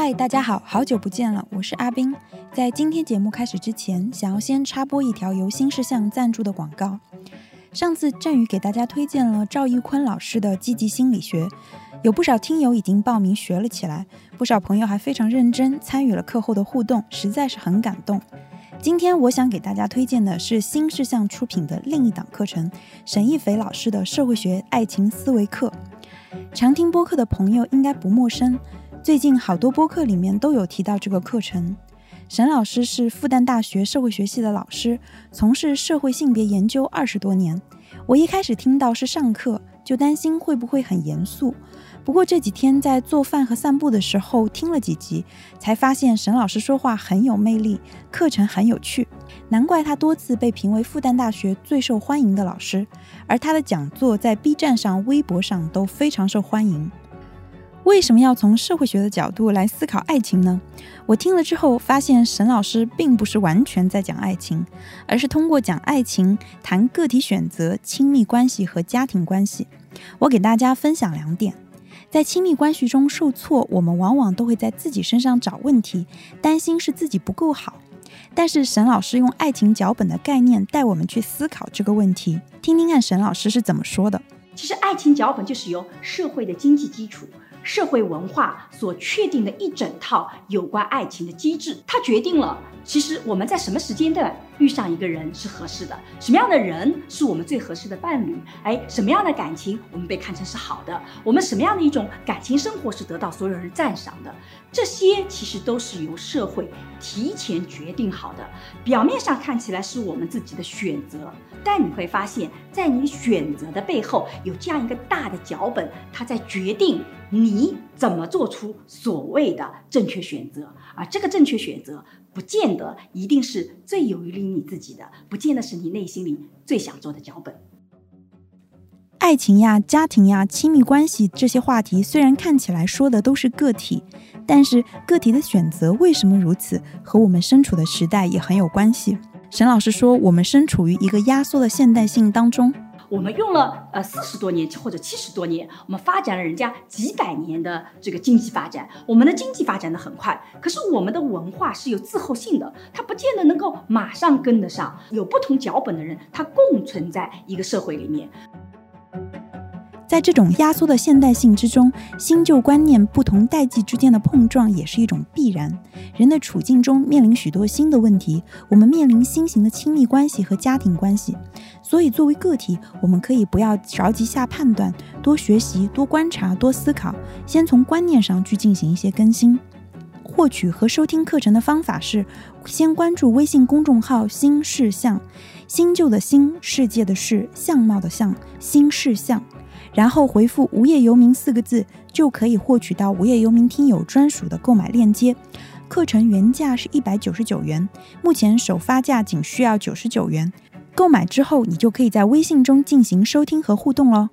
嗨，大家好，好久不见了，我是阿斌。在今天节目开始之前，想要先插播一条由新事项赞助的广告。上次振宇给大家推荐了赵玉坤老师的积极心理学，有不少听友已经报名学了起来，不少朋友还非常认真参与了课后的互动，实在是很感动。今天我想给大家推荐的是新事项出品的另一档课程，沈一斐老师的社会学爱情思维课。常听播客的朋友应该不陌生，最近好多播客里面都有提到这个课程。沈老师是复旦大学社会学系的老师，从事社会性别研究20多年。我一开始听到是上课，就担心会不会很严肃。不过这几天在做饭和散步的时候听了几集，才发现沈老师说话很有魅力，课程很有趣，难怪他多次被评为复旦大学最受欢迎的老师，而他的讲座在 B 站上、微博上都非常受欢迎。为什么要从社会学的角度来思考爱情呢？我听了之后发现沈老师并不是完全在讲爱情，而是通过讲爱情谈个体选择、亲密关系和家庭关系。我给大家分享2点。在亲密关系中受挫，我们往往都会在自己身上找问题，担心是自己不够好。但是沈老师用爱情脚本的概念带我们去思考这个问题，听听看沈老师是怎么说的。 其实爱情脚本就是由社会的经济基础、社会文化所确定的一整套有关爱情的机制，它决定了其实我们在什么时间段遇上一个人是合适的，什么样的人是我们最合适的伴侣，什么样的感情我们被看成是好的，我们什么样的一种感情生活是得到所有人赞赏的，这些其实都是由社会提前决定好的。表面上看起来是我们自己的选择，但你会发现在你选择的背后有这样一个大的脚本，它在决定你怎么做出所谓的正确选择。而这个正确选择不见得一定是最有利于你自己的，不见得是你内心里最想做的脚本。 爱情呀、家庭呀、亲密关系这些话题虽然看起来说的都是个体，但是个体的选择为什么如此，和我们身处的时代也很有关系。沈老师说，我们身处于一个压缩的现代性当中， 我们用了40多年或者70多年，我们发展了人家几百年的这个经济发展，我们的经济发展得很快，可是我们的文化是有滞后性的，它不见得能够马上跟得上。有不同脚本的人，他共存在一个社会里面。 在这种压缩的现代性之中，新旧观念不同代际之间的碰撞也是一种必然。人的处境中面临许多新的问题，我们面临新型的亲密关系和家庭关系，所以作为个体，我们可以不要着急下判断，多学习、多观察、多思考，先从观念上去进行一些更新。获取和收听课程的方法是，先关注微信公众号新事项，新旧的新，世界的世，相貌的相，新事项，然后回复无业游民4个字，就可以获取到无业游民听友专属的购买链接。课程原价是199元，目前首发价仅需要99元。购买之后，你就可以在微信中进行收听和互动咯。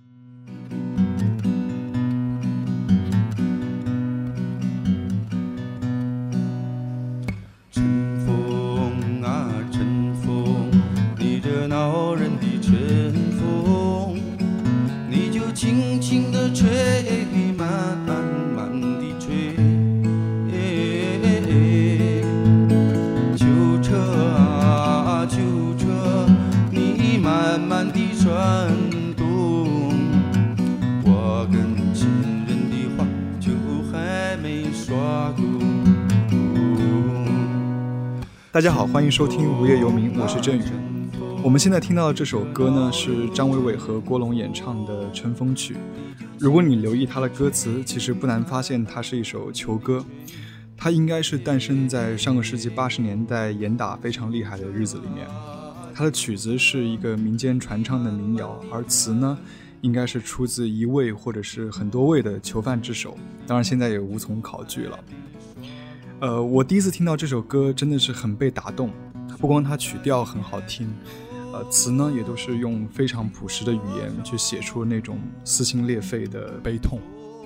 晨风啊晨风，你这恼人的晨风，你就轻轻地吹，慢慢地吹，旧车啊旧车，你慢慢地转动，我跟情人的话就还没说够。 大家好，欢迎收听无业游民，我是振宇。我们现在听到的这首歌呢，是张伟伟和郭龙演唱的《春风曲》。如果你留意它的歌词，其实不难发现它是一首求歌。它应该是诞生在上个世纪80年代严打非常厉害的日子里面。它的曲子是一个民间传唱的民谣，而词呢，应该是出自一位或者是很多位的囚犯之手，当然现在也无从考据了。我第一次听到这首歌真的是很被打动，不光它曲调很好听，词呢也都是用非常朴实的语言去写出那种撕心裂肺的悲痛。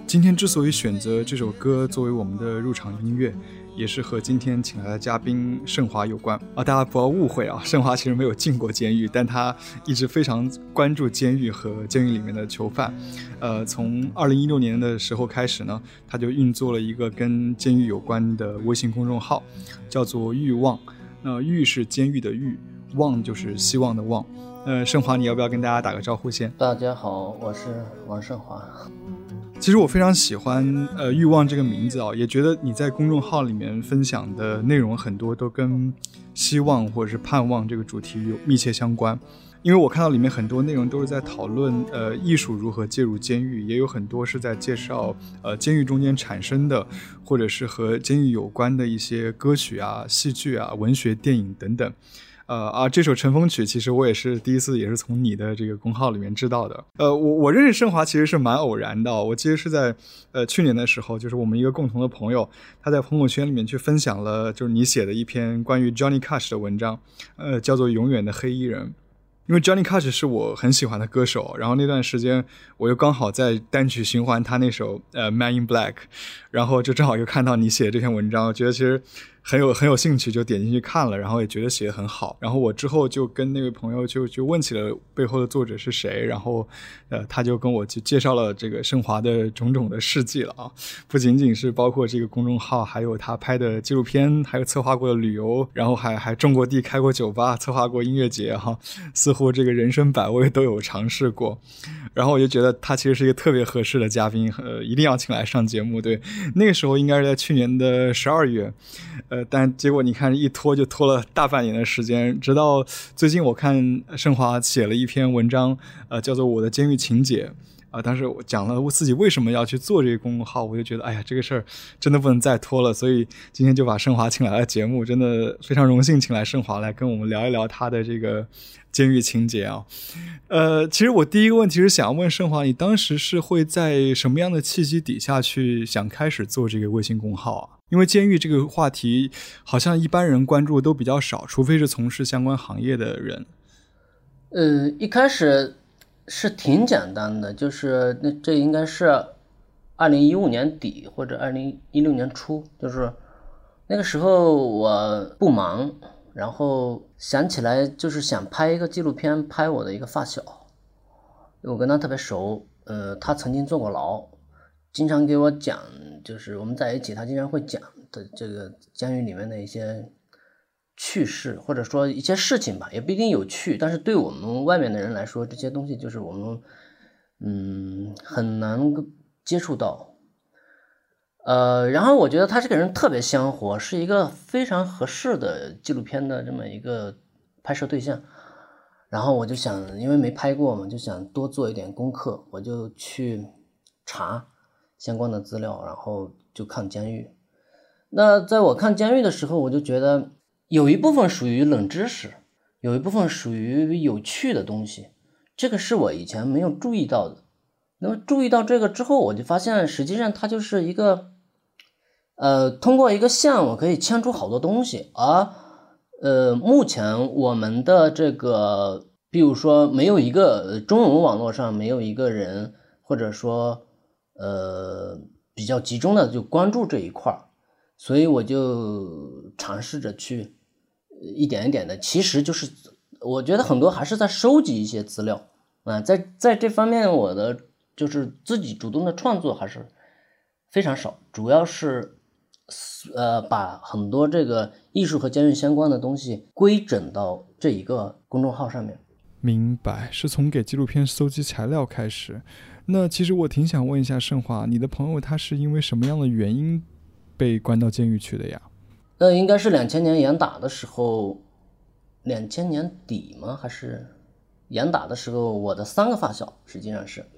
今天之所以选择这首歌作为我们的入场音乐，也是和今天请来的嘉宾盛华有关啊！大家不要误会啊，盛华其实没有进过监狱，但他一直非常关注监狱和监狱里面的囚犯。从2016年的时候开始呢，他就运作了一个跟监狱有关的微信公众号，叫做欲望。狱是监狱的狱，望就是希望的望。盛华，你要不要跟大家打个招呼先？ 大家好，我是王盛华。 其实我非常喜欢欲望这个名字啊，也觉得你在公众号里面分享的内容很多都跟希望或者是盼望这个主题有密切相关。因为我看到里面很多内容都是在讨论艺术如何介入监狱，也有很多是在介绍监狱中间产生的或者是和监狱有关的一些歌曲啊、戏剧啊、文学、电影等等。这首尘封曲其实我也是第一次也是从你的这个公号里面知道的。我认识盛华其实是蛮偶然的，我记得是在去年的时候，就是我们一个共同的朋友，他在朋友圈里面去分享了就是你写的一篇关于 Johnny Cash 的文章，叫做永远的黑衣人。因为 Johnny Cash 是我很喜欢的歌手，然后那段时间我又刚好在单曲循环他那首Man in Black， 然后就正好又看到你写的这篇文章，我觉得其实很有兴趣，就点进去看了，然后也觉得写得很好。然后我之后就跟那位朋友就问起了背后的作者是谁，然后他就跟我就介绍了这个盛华的种种的事迹了啊，不仅仅是包括这个公众号，还有他拍的纪录片，还有策划过的旅游，然后还种过地、开过酒吧、策划过音乐节哈，似乎这个人生百味都有尝试过。然后我就觉得他其实是一个特别合适的嘉宾，一定要请来上节目。对，那个时候应该是在去年的12月。但结果你看一拖就拖了大半年的时间，直到最近我看盛华写了一篇文章，叫做《我的监狱情节》当时我讲了我自己为什么要去做这个公众号，我就觉得哎呀这个事儿真的不能再拖了，所以今天就把盛华请来了节目，真的非常荣幸请来盛华来跟我们聊一聊他的这个监狱情节啊。其实我第一个问题是想要问盛华，你当时是会在什么样的契机底下去想开始做这个微信公号啊？因为监狱这个话题好像一般人关注都比较少，除非是从事相关行业的人。 一开始是挺简单的，就是这应该是2015年底或者2016年初，就是那个时候我不忙，然后想起来就是想拍一个纪录片，拍我的一个发小，我跟他特别熟，他曾经坐过牢，经常给我讲，就是我们在一起，他经常会讲的这个监狱里面的一些趣事，或者说一些事情吧，也不一定有趣，但是对我们外面的人来说，这些东西就是我们很难接触到。然后我觉得他这个人特别香火，是一个非常合适的纪录片的这么一个拍摄对象。然后我就想，因为没拍过嘛，就想多做一点功课，我就去查相关的资料，然后就看监狱。那在我看监狱的时候，我就觉得有一部分属于冷知识，有一部分属于有趣的东西，这个是我以前没有注意到的。那么注意到这个之后，我就发现实际上它就是一个通过一个线我可以牵出好多东西。而目前我们的这个比如说没有一个中文网络上没有一个人或者说比较集中的就关注这一块，所以我就尝试着去一点一点的，其实就是我觉得很多还是在收集一些资料在这方面我的就是自己主动的创作还是非常少，主要是把很多这个艺术和监狱相关的东西规整到这一个公众号上面。 明白，是从给纪录片搜集材料开始。那其实我挺想问一下盛华，你的朋友他是因为什么样的原因被关到监狱去的呀？ 应该是2000年严打的时候，2000年底吗？还是严打的时候，我的3个发小实际上是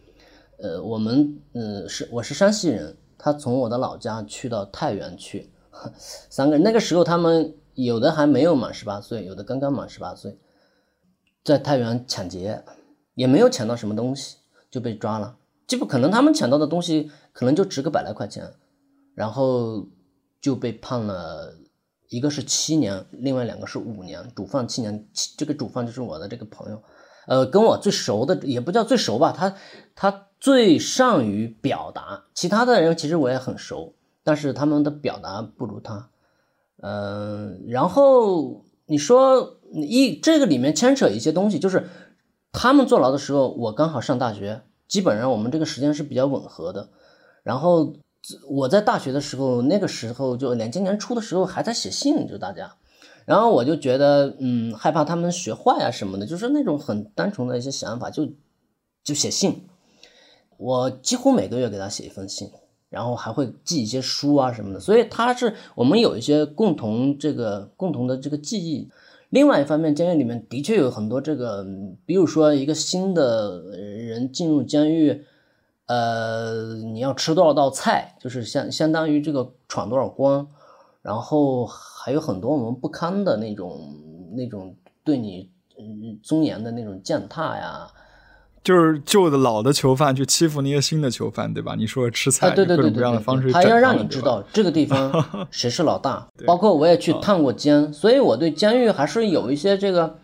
我是山西人，他从我的老家去到太原去，3个人那个时候他们有的还没有满18岁，有的刚刚满18岁，在太原抢劫，也没有抢到什么东西就被抓了，这不可能，他们抢到的东西可能就值个100来块钱，然后就被判了，一个是7年，另外2个是5年，主犯7年，这个主犯就是我的这个朋友，跟我最熟的也不叫最熟吧，他最善于表达，其他的人其实我也很熟，但是他们的表达不如他。然后你说这个里面牵扯一些东西，就是他们坐牢的时候，我刚好上大学，基本上我们这个时间是比较吻合的。然后我在大学的时候，那个时候就2000年初的时候还在写信，就大家。然后我就觉得害怕他们学坏啊什么的，就是那种很单纯的一些想法，就写信。我几乎每个月给他写一封信，然后还会寄一些书啊什么的，所以我们有一些共同的这个记忆。另外一方面，监狱里面的确有很多这个，比如说一个新的人进入监狱，你要吃多少道菜，就是相当于这个闯多少关，然后还有很多我们不堪的那种对你尊严的那种践踏呀。 就是旧的老的囚犯去欺负那些新的囚犯，对吧？你说吃菜， 对， 各种各样的方式， 他要让你知道这个地方谁是老大。包括我也去探过监，所以我对监狱还是有一些这个，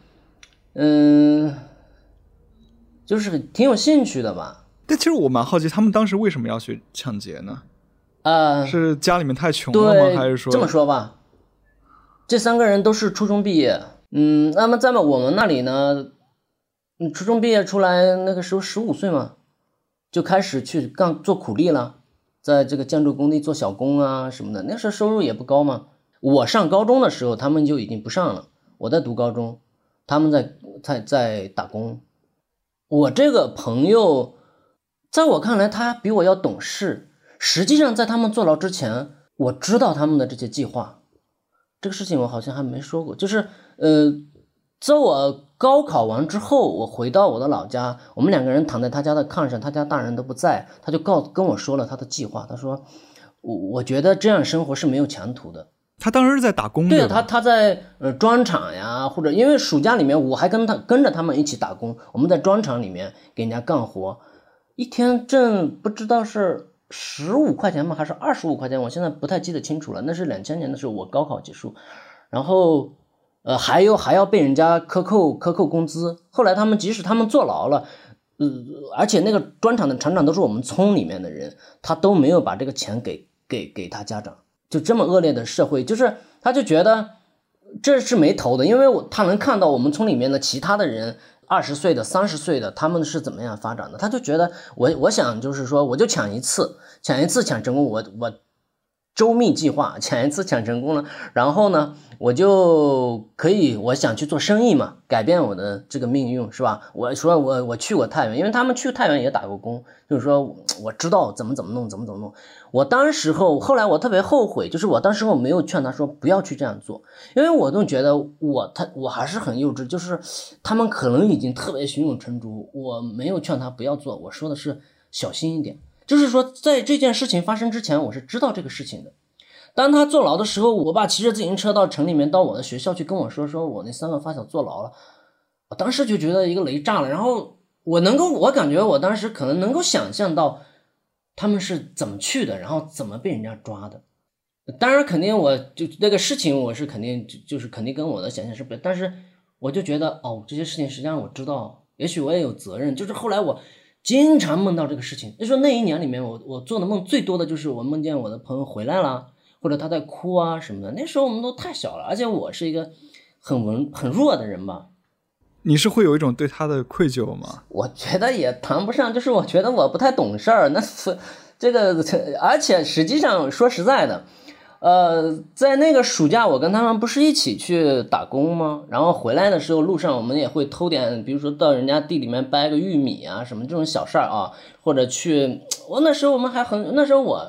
就是挺有兴趣的吧。 但其实我蛮好奇，他们当时为什么要去抢劫呢？是家里面太穷了吗？还是说这么说吧？这3个人都是初中毕业，那么在我们那里呢？初中毕业出来，那个时候15岁嘛，就开始去做苦力了，在这个建筑工地做小工啊什么的。那时候收入也不高嘛。我上高中的时候，他们就已经不上了。我在读高中，他们在打工。我这个朋友，在我看来，他比我要懂事。实际上，在他们坐牢之前，我知道他们的这些计划。这个事情我好像还没说过，就是在我高考完之后，我回到我的老家，我们2个人躺在他家的炕上，他家大人都不在，他就跟我说了他的计划。他说我觉得这样生活是没有前途的。 他当时是在打工的。 对，他在砖厂呀，或者因为暑假里面我还跟着他们一起打工，我们在砖厂里面给人家干活，一天挣不知道是15块钱吗还是25块钱，我现在不太记得清楚了。那是2000年的时候，我高考结束，然后还要被人家克扣工资。后来即使他们坐牢了，而且那个砖厂的厂长都是我们村里面的人，他都没有把这个钱给他家长。就这么恶劣的社会，就是他就觉得这是没头的，因为他能看到我们村里面的其他的人20岁的30岁的他们是怎么样发展的，他就觉得我想就是说我就抢一次抢成功，我周密计划抢一次抢成功了，然后呢我就可以，我想去做生意嘛，改变我的这个命运，是吧？我说我去过太原，因为他们去太原也打过工，就是说我知道怎么弄。我当时后来我特别后悔，就是我当时没有劝他说不要去这样做，因为我都觉得我还是很幼稚，就是他们可能已经特别胸有成竹，我没有劝他不要做，我说的是小心一点。就是说在这件事情发生之前，我是知道这个事情的。当他坐牢的时候，我爸骑着自行车到城里面，到我的学校去跟我说我那3个发小坐牢了。我当时就觉得一个雷炸了，然后我感觉我当时可能能够想象到他们是怎么去的，然后怎么被人家抓的。当然肯定我就那个事情我是肯定就是肯定跟我的想象是不，但是我就觉得这些事情实际上我知道，也许我也有责任。就是后来我经常梦到这个事情，就说那一年里面我做的梦最多的就是我梦见我的朋友回来了，或者他在哭啊什么的。那时候我们都太小了，而且我是一个很弱的人吧。 你是会有一种对他的愧疚吗？ 我觉得也谈不上，就是我觉得我不太懂事儿。那这个，而且实际上说实在的，在那个暑假我跟他们不是一起去打工吗？然后回来的时候路上我们也会偷点，比如说到人家地里面掰个玉米啊什么这种小事儿啊，或者去那时候我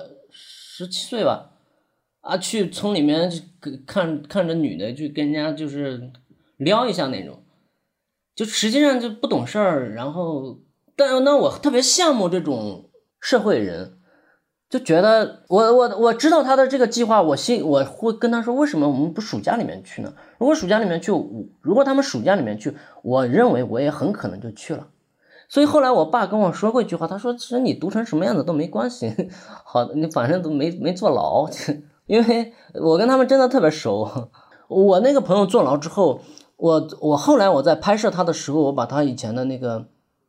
17岁吧。去村里面看着女的，去跟人家就是撩一下那种，就实际上就不懂事儿。然后，但我特别羡慕这种社会人，就觉得我知道他的这个计划，我会跟他说，为什么我们不暑假里面去呢？如果他们暑假里面去，我认为我也很可能就去了。所以后来我爸跟我说过一句话，他说其实你读成什么样子都没关系，好的，你反正都没坐牢。因为我跟他们真的特别熟。我那个朋友坐牢之后，我后来我在拍摄他的时候，我把他以前的那个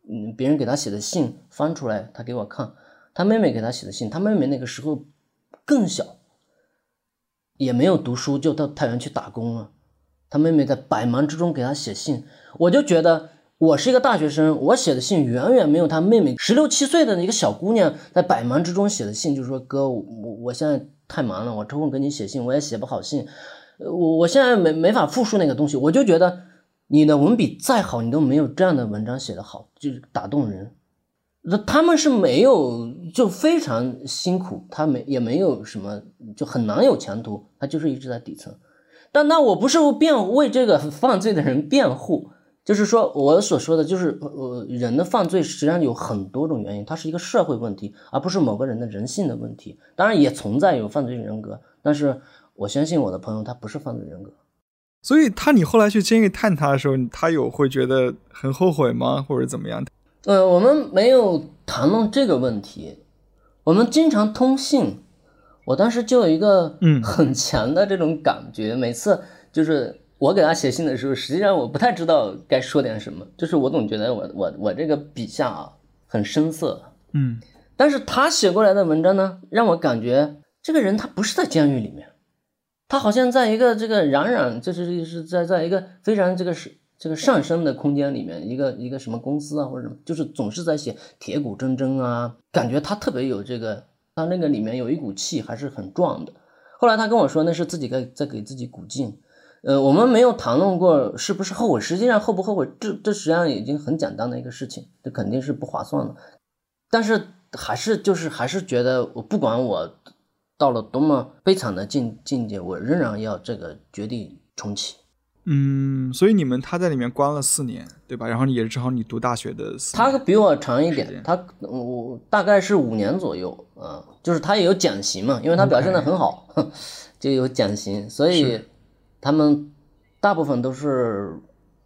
别人给他写的信翻出来，他给我看，他妹妹给他写的信，他妹妹那个时候更小，也没有读书，就到太原去打工了。他妹妹在百忙之中给他写信，我就觉得我是一个大学生，我写的信远远没有他妹妹16、17岁的一个小姑娘在百忙之中写的信，就是说哥，我现在太忙了，我抽空给你写信，我也写不好信，我现在没法复述那个东西。我就觉得你的文笔再好，你都没有这样的文章写得好，就是打动人。他们是没有，就非常辛苦，他也没有什么，就很难有前途，他就是一直在底层。但那我不是为这个犯罪的人辩护，就是说我所说的就是人的犯罪实际上有很多种原因，它是一个社会问题，而不是某个人的人性的问题。当然也存在有犯罪人格，但是我相信我的朋友他不是犯罪人格。 所以你后来去监狱探他的时候，他有会觉得很后悔吗，或者怎么样？ 我们没有谈论这个问题，我们经常通信。我当时就有一个很强的这种感觉，每次就是我给他写信的时候，实际上我不太知道该说点什么，就是我总觉得我这个笔下啊很生涩，但是他写过来的文章呢，让我感觉这个人他不是在监狱里面，他好像在一个这个就是在一个非常这个上升的空间里面，一个什么公司啊或者什么，就是总是在写铁骨铮铮啊，感觉他特别有这个。他那个里面有一股气还是很壮的。后来他跟我说那是自己在给自己鼓劲。我们没有谈论过是不是后悔，实际上后不后悔这实际上已经很简单的一个事情，这肯定是不划算的。但是还是觉得我不管我到了多么悲惨的境界，我仍然要这个绝地重启。 所以他在里面关了4年，对吧？然后也是正好你读大学的4年。 他比我长一点，我大概是5年左右啊，就是他也有减刑嘛，因为他表现得很好，就有减刑，所以他们大部分都是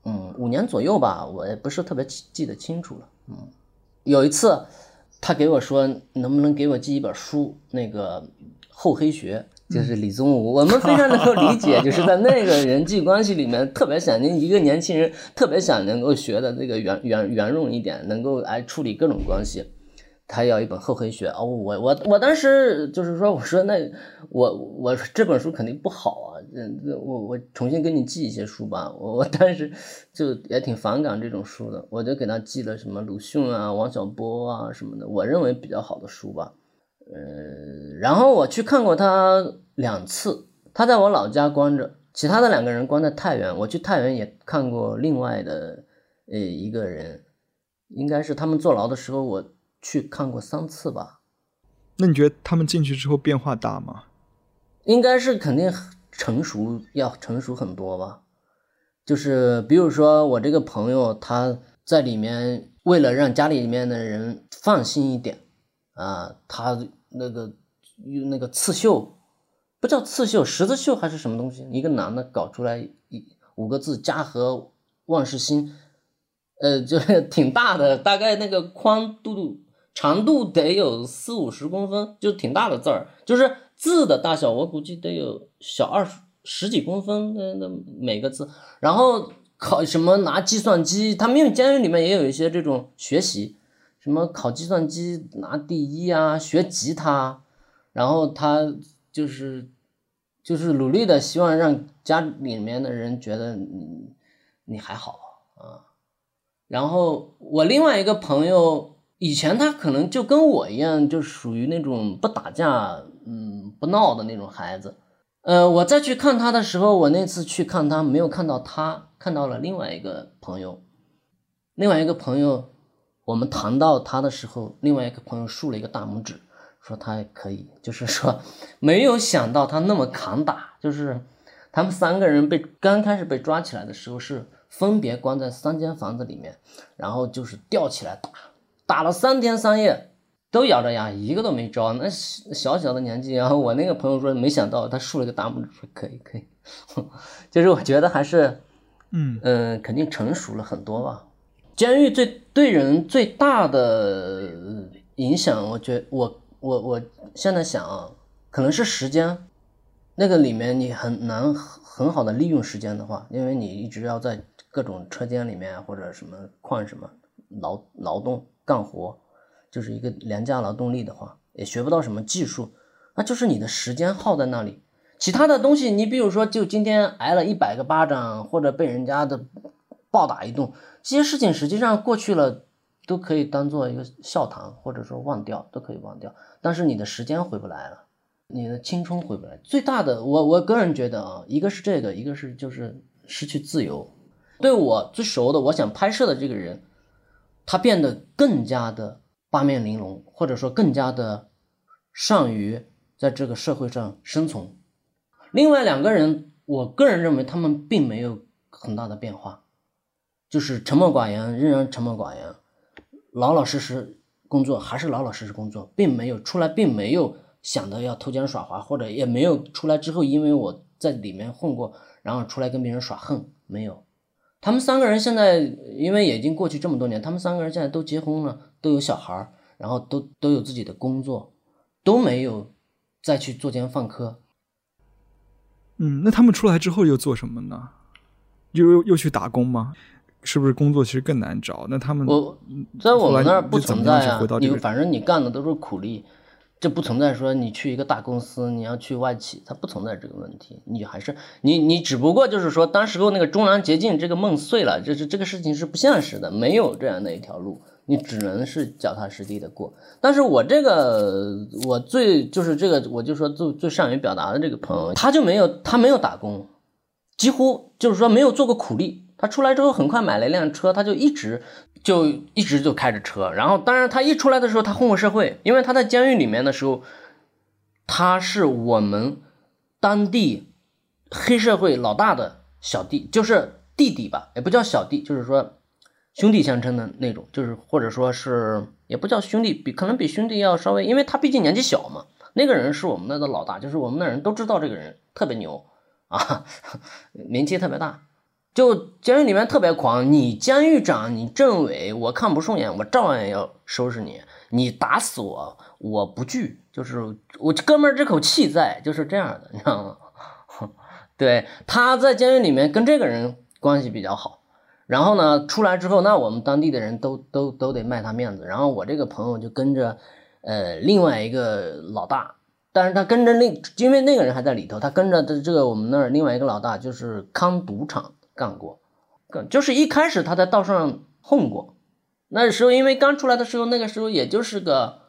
5年左右吧，我也不是特别记得清楚了。有一次他给我说能不能给我寄一本书，那个厚黑学。就是李宗吾，我们非常能够理解，就是在那个人际关系里面，特别想一个年轻人，特别想能够学的这个圆融一点，能够来处理各种关系。他要一本厚黑学我当时就是说，我说那我这本书肯定不好啊，我重新给你寄一些书吧。我当时就也挺反感这种书的，我就给他寄了什么鲁迅啊、王小波啊什么的，我认为比较好的书吧。然后我去看过他2次，他在我老家关着，其他的2个人关在太原。我去太原也看过另外的一个人，应该是他们坐牢的时候我去看过3次吧。 那你觉得他们进去之后变化大吗？ 应该是肯定要成熟很多吧。就是比如说我这个朋友，他在里面为了让家里面的人放心一点啊，他那个刺绣，不叫刺绣，十字绣还是什么东西，一个男的搞出来5个字家和万事兴，就是挺大的，大概那个长度得有40-50公分，就挺大的字儿，就是字的大小我估计得有小十几公分的每个字。然后考什么拿计算机，他们因为监狱里面也有一些这种学习，什么考计算机拿第1啊，学吉他，然后他就是努力的希望让家里面的人觉得你还好啊。然后我另外一个朋友，以前他可能就跟我一样，就属于那种不打架不闹的那种孩子。我再去看他的时候，我那次去看他没有看到他，看到了另外一个朋友。我们谈到他的时候，另外一个朋友竖了一个大拇指，说他也可以，就是说没有想到他那么扛打。就是他们3个人刚开始被抓起来的时候，是分别关在3间房子里面，然后就是吊起来打了3天3夜，都咬着牙，一个都没招。那小小的年纪，然后我那个朋友说没想到，他竖了个大拇指说可以就是我觉得还是肯定成熟了很多吧。监狱对人最大的影响，我觉得我现在想可能是时间。那个里面你很难很好的利用时间的话，因为你一直要在各种车间里面或者什么矿什么， 劳动干活，就是一个廉价劳动力的话，也学不到什么技术，那就是你的时间耗在那里。其他的东西，你比如说就今天挨了100个巴掌，或者被人家的暴打一顿，这些事情实际上过去了都可以当做一个笑谈，或者说忘掉，都可以忘掉。但是你的时间回不来了，你的青春回不来。最大的我个人觉得啊，一个是这个，一个是就是失去自由。对我最熟的我想拍摄的这个人，他变得更加的八面玲珑，或者说更加的善于在这个社会上生存。另外2个人，我个人认为他们并没有很大的变化，就是沉默寡言，仍然沉默寡言，老老实实工作，还是老老实实工作，并没有出来，并没有想着要偷奸耍滑，或者也没有出来之后因为我在里面混过，然后出来跟别人耍横，没有。他们3个人现在因为已经过去这么多年，他们3个人现在都结婚了，都有小孩，然后都有自己的工作，都没有再去作奸犯科。 那他们出来之后又做什么呢？又去打工吗？是不是工作其实更难找？那他们在我们那儿不存在啊，反正你干的都是苦力，这不存在说你去一个大公司，你要去外企，它不存在这个问题。你还是你只不过就是说，当时候那个中南捷径这个梦碎了，这个事情是不现实的，没有这样的一条路，你只能是脚踏实地的过。但是我这个我就是这个我就说最善于表达的这个朋友，他没有打工，几乎就是说没有做过苦力。他出来之后很快买了一辆车，他就一直就开着车。然后当然他一出来的时候他混过社会，因为他在监狱里面的时候，他是我们当地黑社会老大的小弟，就是弟弟吧，也不叫小弟，就是说兄弟相称的那种，就是或者说是也不叫兄弟，可能比兄弟要稍微，因为他毕竟年纪小嘛。那个人是我们那的老大，就是我们那人都知道这个人特别牛啊，名气特别大。就监狱里面特别狂，你监狱长你政委我看不顺眼，我照样要收拾你，你打死我不惧，就是我哥们儿这口气在，就是这样的，你知道吗？对，他在监狱里面跟这个人关系比较好，然后呢出来之后，那我们当地的人都得卖他面子，然后我这个朋友就跟着另外一个老大，但是他跟着因为那个人还在里头，他跟着这个我们那儿另外一个老大就是康赌场干过，就是一开始他在道上混过，那时候因为刚出来的时候，那个时候也就是个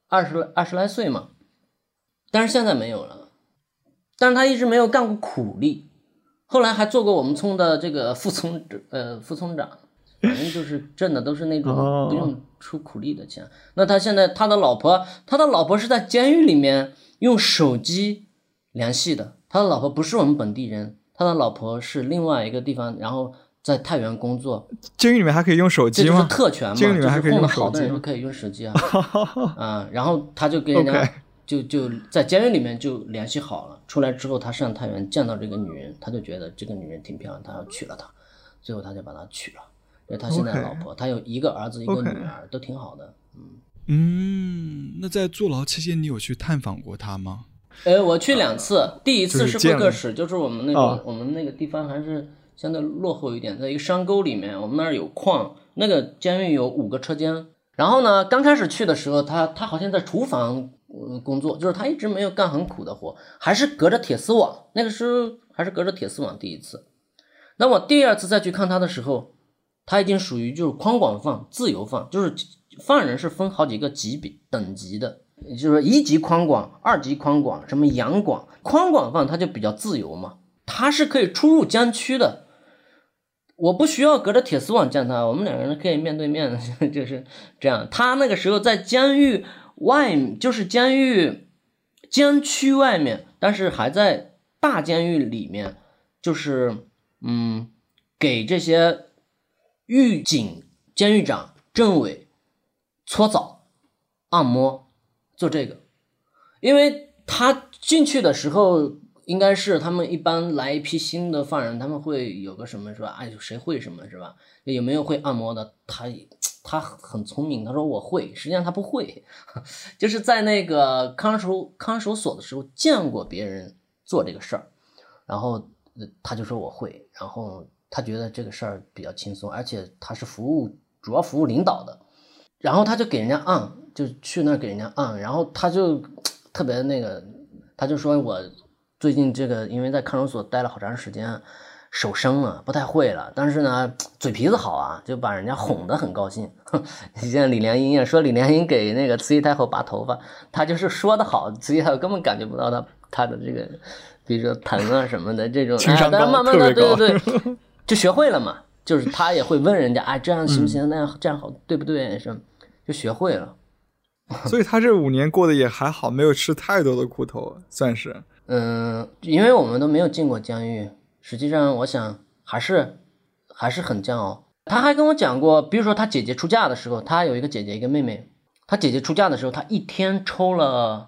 20来岁嘛，但是现在没有了。但是他一直没有干过苦力，后来还做过我们村的这个副村长，反正就是挣的都是那种不用出苦力的钱。那他现在他的老婆是在监狱里面用手机联系的，他的老婆不是我们本地人，他的老婆是另外一个地方，然后在太原工作。 监狱里面还可以用手机吗？ 这就是特权嘛， 监狱里面还可以用手机， 就是混得好的人就可以用手机啊。然后他就跟人家就在监狱里面就联系好了，出来之后他上太原见到这个女人，他就觉得这个女人挺漂亮，他要娶了她，最后他就把她娶了。这是他现在的老婆，他有一个儿子一个女儿，都挺好的。 那在坐牢期间你有去探访过他吗？ 我去2次，第一次是会客室，就是我们那种我们那个地方还是相对落后一点，在一个山沟里面，我们那儿有矿，那个监狱有5个车间。然后呢，刚开始去的时候，他好像在厨房工作，就是他一直没有干很苦的活，还是隔着铁丝网，那个时候还是隔着铁丝网。第一次，那我第2次再去看他的时候，他已经属于就是宽广犯、自由犯，就是犯人是分好几个等级的，也就是说1级宽广、2级宽广、什么洋广，宽广犯他就比较自由嘛，他是可以出入监区的。我不需要隔着铁丝网见他，我们2人可以面对面，就是这样。他那个时候在监狱外面，就是监区外面，但是还在大监狱里面，就是给这些狱警、监狱长、政委搓澡、按摩，做这个。因为他进去的时候应该是他们一般来一批新的犯人，他们会有个什么是吧？哎，谁会什么是吧？有没有会按摩的？他很聪明，他说我会，实际上他不会，就是在那个看守所的时候见过别人做这个事儿，然后他就说我会，然后他觉得这个事儿比较轻松，而且他是服务主要服务领导的，然后他就给人家按，就去那儿给人家按，然后他就特别那个，他就说我最近这个因为在看守所待了好长时间，手生了不太会了，但是呢嘴皮子好啊，就把人家哄得很高兴。像李莲英啊，说李莲英给那个慈禧太后拔头发，他就是说得好，慈禧太后根本感觉不到他的这个比如说疼啊什么的这种， 情商高， 但慢慢的对对就学会了嘛，就是他也会问人家，哎，这样行不行？那样这样好，对不对？是就学会了。 所以他这5年过得也还好，没有吃太多的苦头，算是。 因为我们都没有进过监狱，实际上我想还是很煎熬。他还跟我讲过，比如说他姐姐出嫁的时候，他有一个姐姐一个妹妹，他姐姐出嫁的时候，他3天抽了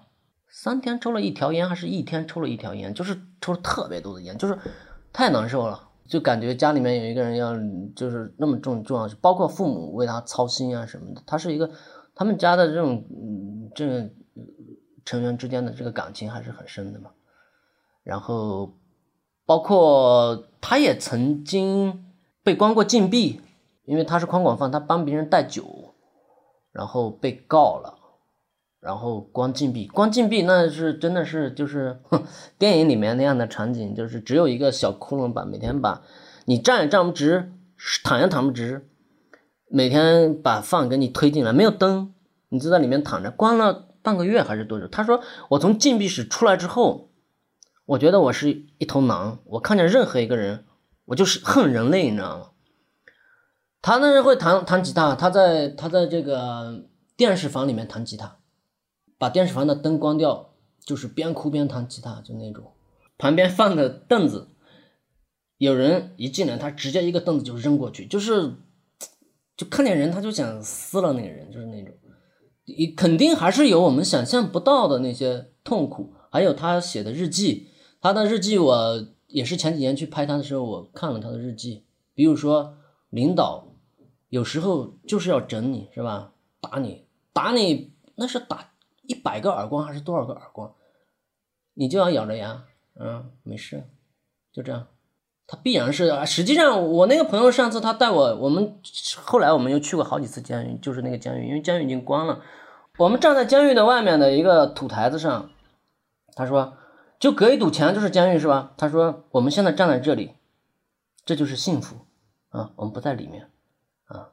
1条烟，还是1天抽了1条烟，就是抽了特别多的烟，就是太难受了，就感觉家里面有一个人要就是那么重要，包括父母为他操心啊什么的，他是一个他们家的这种这个成员之间的这个感情还是很深的嘛。然后包括他也曾经被关过禁闭，因为他是宽广犯，他帮别人带酒，然后被告了，然后关禁闭那是真的是就是电影里面那样的场景，就是只有一个小窟窿把每天把你站也站不直，躺也躺不直，每天把饭给你推进来，没有灯，你就在里面躺着，关了半个月还是多久。他说我从禁闭室出来之后，我觉得我是一头狼，我看见任何一个人我就是恨人类，你知道吗？他那人会弹吉他，他在这个电视房里面弹吉他，把电视房的灯关掉，就是边哭边弹吉他，就那种。旁边放的凳子，有人一进来他直接一个凳子就扔过去，就看见人他就想撕了那个人，就是那种。肯定还是有我们想象不到的那些痛苦。还有他写的日记，他的日记我也是前几年去拍他的时候我看了他的日记，比如说领导有时候就是要整你，是吧？打你那是打100个耳光还是多少个耳光，你就要咬着牙没事，就这样。他必然是实际上我那个朋友上次他带后来我们又去过好几次监狱，就是那个监狱，因为监狱已经关了，我们站在监狱的外面的一个土台子上，他说就隔一堵墙就是监狱，是吧？他说我们现在站在这里，这就是幸福啊，我们不在里面啊，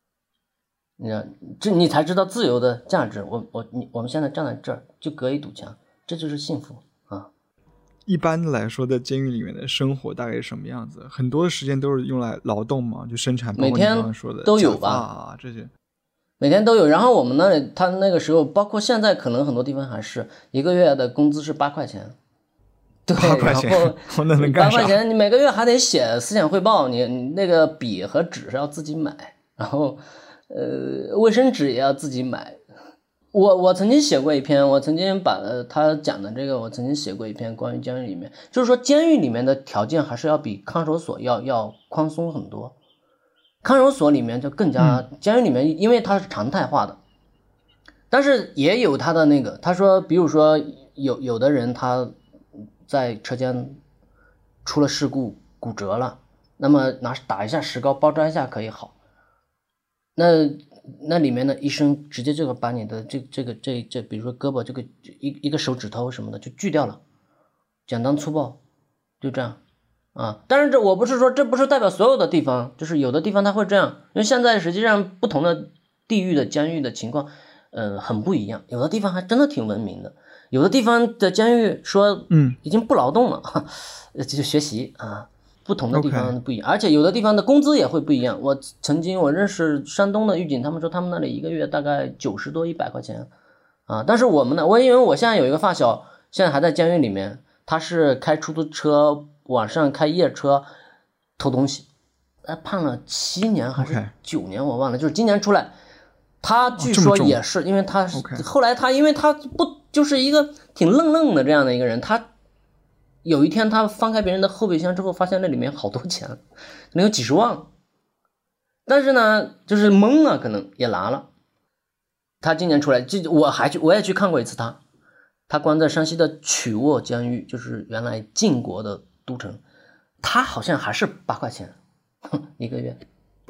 你才知道自由的价值。我们现在站在这儿，就隔一堵墙，这就是幸福啊。 一般来说，在监狱里面的生活大概是什么样子？很多的时间都是用来劳动嘛，就生产，包括你刚刚说的都有吧， 这些每天都有。然后我们那里，他那个时候，包括现在，可能很多地方还是1个月的工资是8块钱。对 ，8块钱， 然后那能干啥 ？8块钱，你每个月还得写思想汇报，你那个笔和纸是要自己买，然后卫生纸也要自己买。我曾经写过一篇，我曾经把他讲的这个，我曾经写过一篇关于监狱里面，就是说监狱里面的条件还是要比看守所要宽松很多。看守所里面就更加，监狱里面因为它是常态化的，但是也有他的那个，他说比如说有的人他在车间出了事故骨折了，那么打一下石膏包扎一下可以好，那里面的医生直接就把你的这比如说胳膊这个一个手指头什么的就锯掉了，简单粗暴，就这样啊。但是我不是说这不是代表所有的地方，就是有的地方他会这样，因为现在实际上不同的地域的监狱的情况很不一样，有的地方还真的挺文明的，有的地方的监狱说已经不劳动了，就学习啊。不同的地方不一样，而且有的地方的工资也会不一样。我认识山东的狱警，他们说他们那里1个月大概90多100块钱啊。但是我们呢，因为我现在有一个发小，现在还在监狱里面，他是开出租车，晚上开夜车偷东西，判了7年还是9年我忘了，就是今年出来。他据说也是因为他后来因为他不就是一个挺愣的这样的一个人，他有一天他翻开别人的后备箱之后，发现那里面好多钱，能有几十万，但是呢就是懵了，可能也拿了。他今年出来，我也去看过一次他关在山西的曲沃监狱，就是原来晋国的都城，他好像还是8块钱1个月。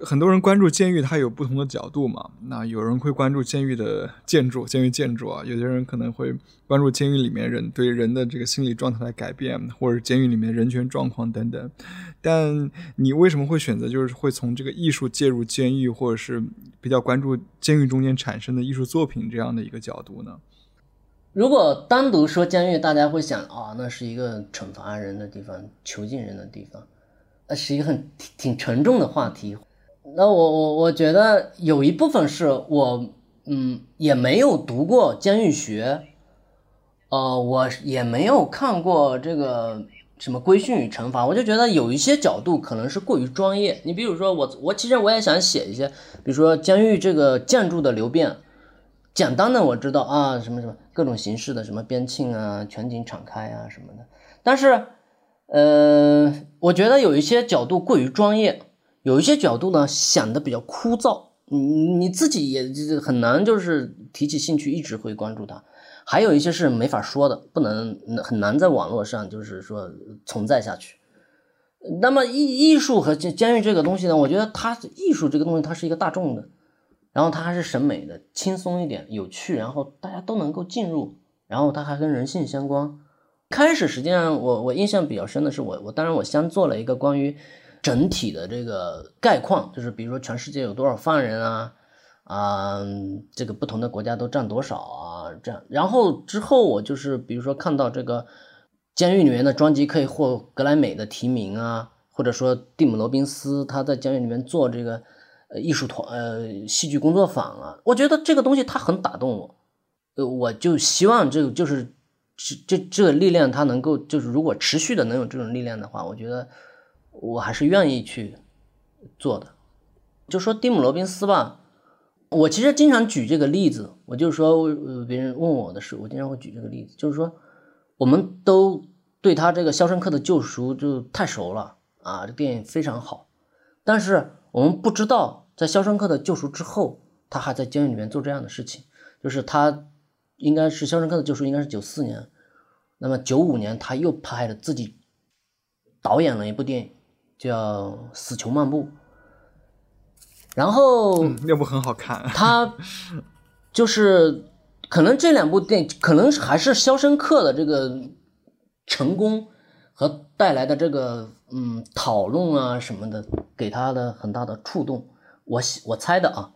很多人关注监狱，它有不同的角度嘛。那有人会关注监狱的建筑啊，有些人可能会关注监狱里面人对人的这个心理状态的改变，或者监狱里面人权状况等等。但你为什么会选择就是会从这个艺术介入监狱，或者是比较关注监狱中间产生的艺术作品这样的一个角度呢？ 如果单独说监狱，大家会想那是一个惩罚人的地方，囚禁人的地方，是一个挺沉重的话题。那我觉得有一部分是我也没有读过监狱学，我也没有看过这个什么规训与惩罚，我就觉得有一些角度可能是过于专业。你比如说我其实我也想写一些，比如说监狱这个建筑的流变，简单的我知道啊，什么各种形式的什么边沁啊、全景敞开啊什么的，但是我觉得有一些角度过于专业，有一些角度呢显得比较枯燥，你自己也很难就是提起兴趣一直会关注它。还有一些是没法说的，很难在网络上就是说存在下去。那么艺术和监狱这个东西呢，我觉得艺术这个东西它是一个大众的，然后它还是审美的，轻松一点，有趣，然后大家都能够进入，然后它还跟人性相关。开始实际上我印象比较深的是当然我先做了一个关于整体的这个概况，就是比如说全世界有多少犯人这个不同的国家都占多少啊，这样。然后之后我就是比如说看到这个监狱里面的专辑可以获格莱美的提名啊，或者说蒂姆·罗宾斯他在监狱里面做这个艺术戏剧工作坊啊，我觉得这个东西它很打动我，我就希望这个力量它能够就是如果持续的能有这种力量的话，我觉得我还是愿意去做的。就说蒂姆·罗宾斯吧，我其实经常举这个例子，我就说别人问我的事，我经常会举这个例子，就是说我们都对他这个《肖申克的救赎》就太熟了啊，这电影非常好，但是我们不知道在《肖申克的救赎》之后，他还在监狱里面做这样的事情，就是他应该是《肖申克的救赎》应该是94年，那么95年他又拍了自己导演了一部电影叫《死囚漫步》，然后那部很好看， 他就是可能这两部电影可能还是《肖申克》的这个成功和带来的这个讨论啊什么的，给他的很大的触动，我猜的啊，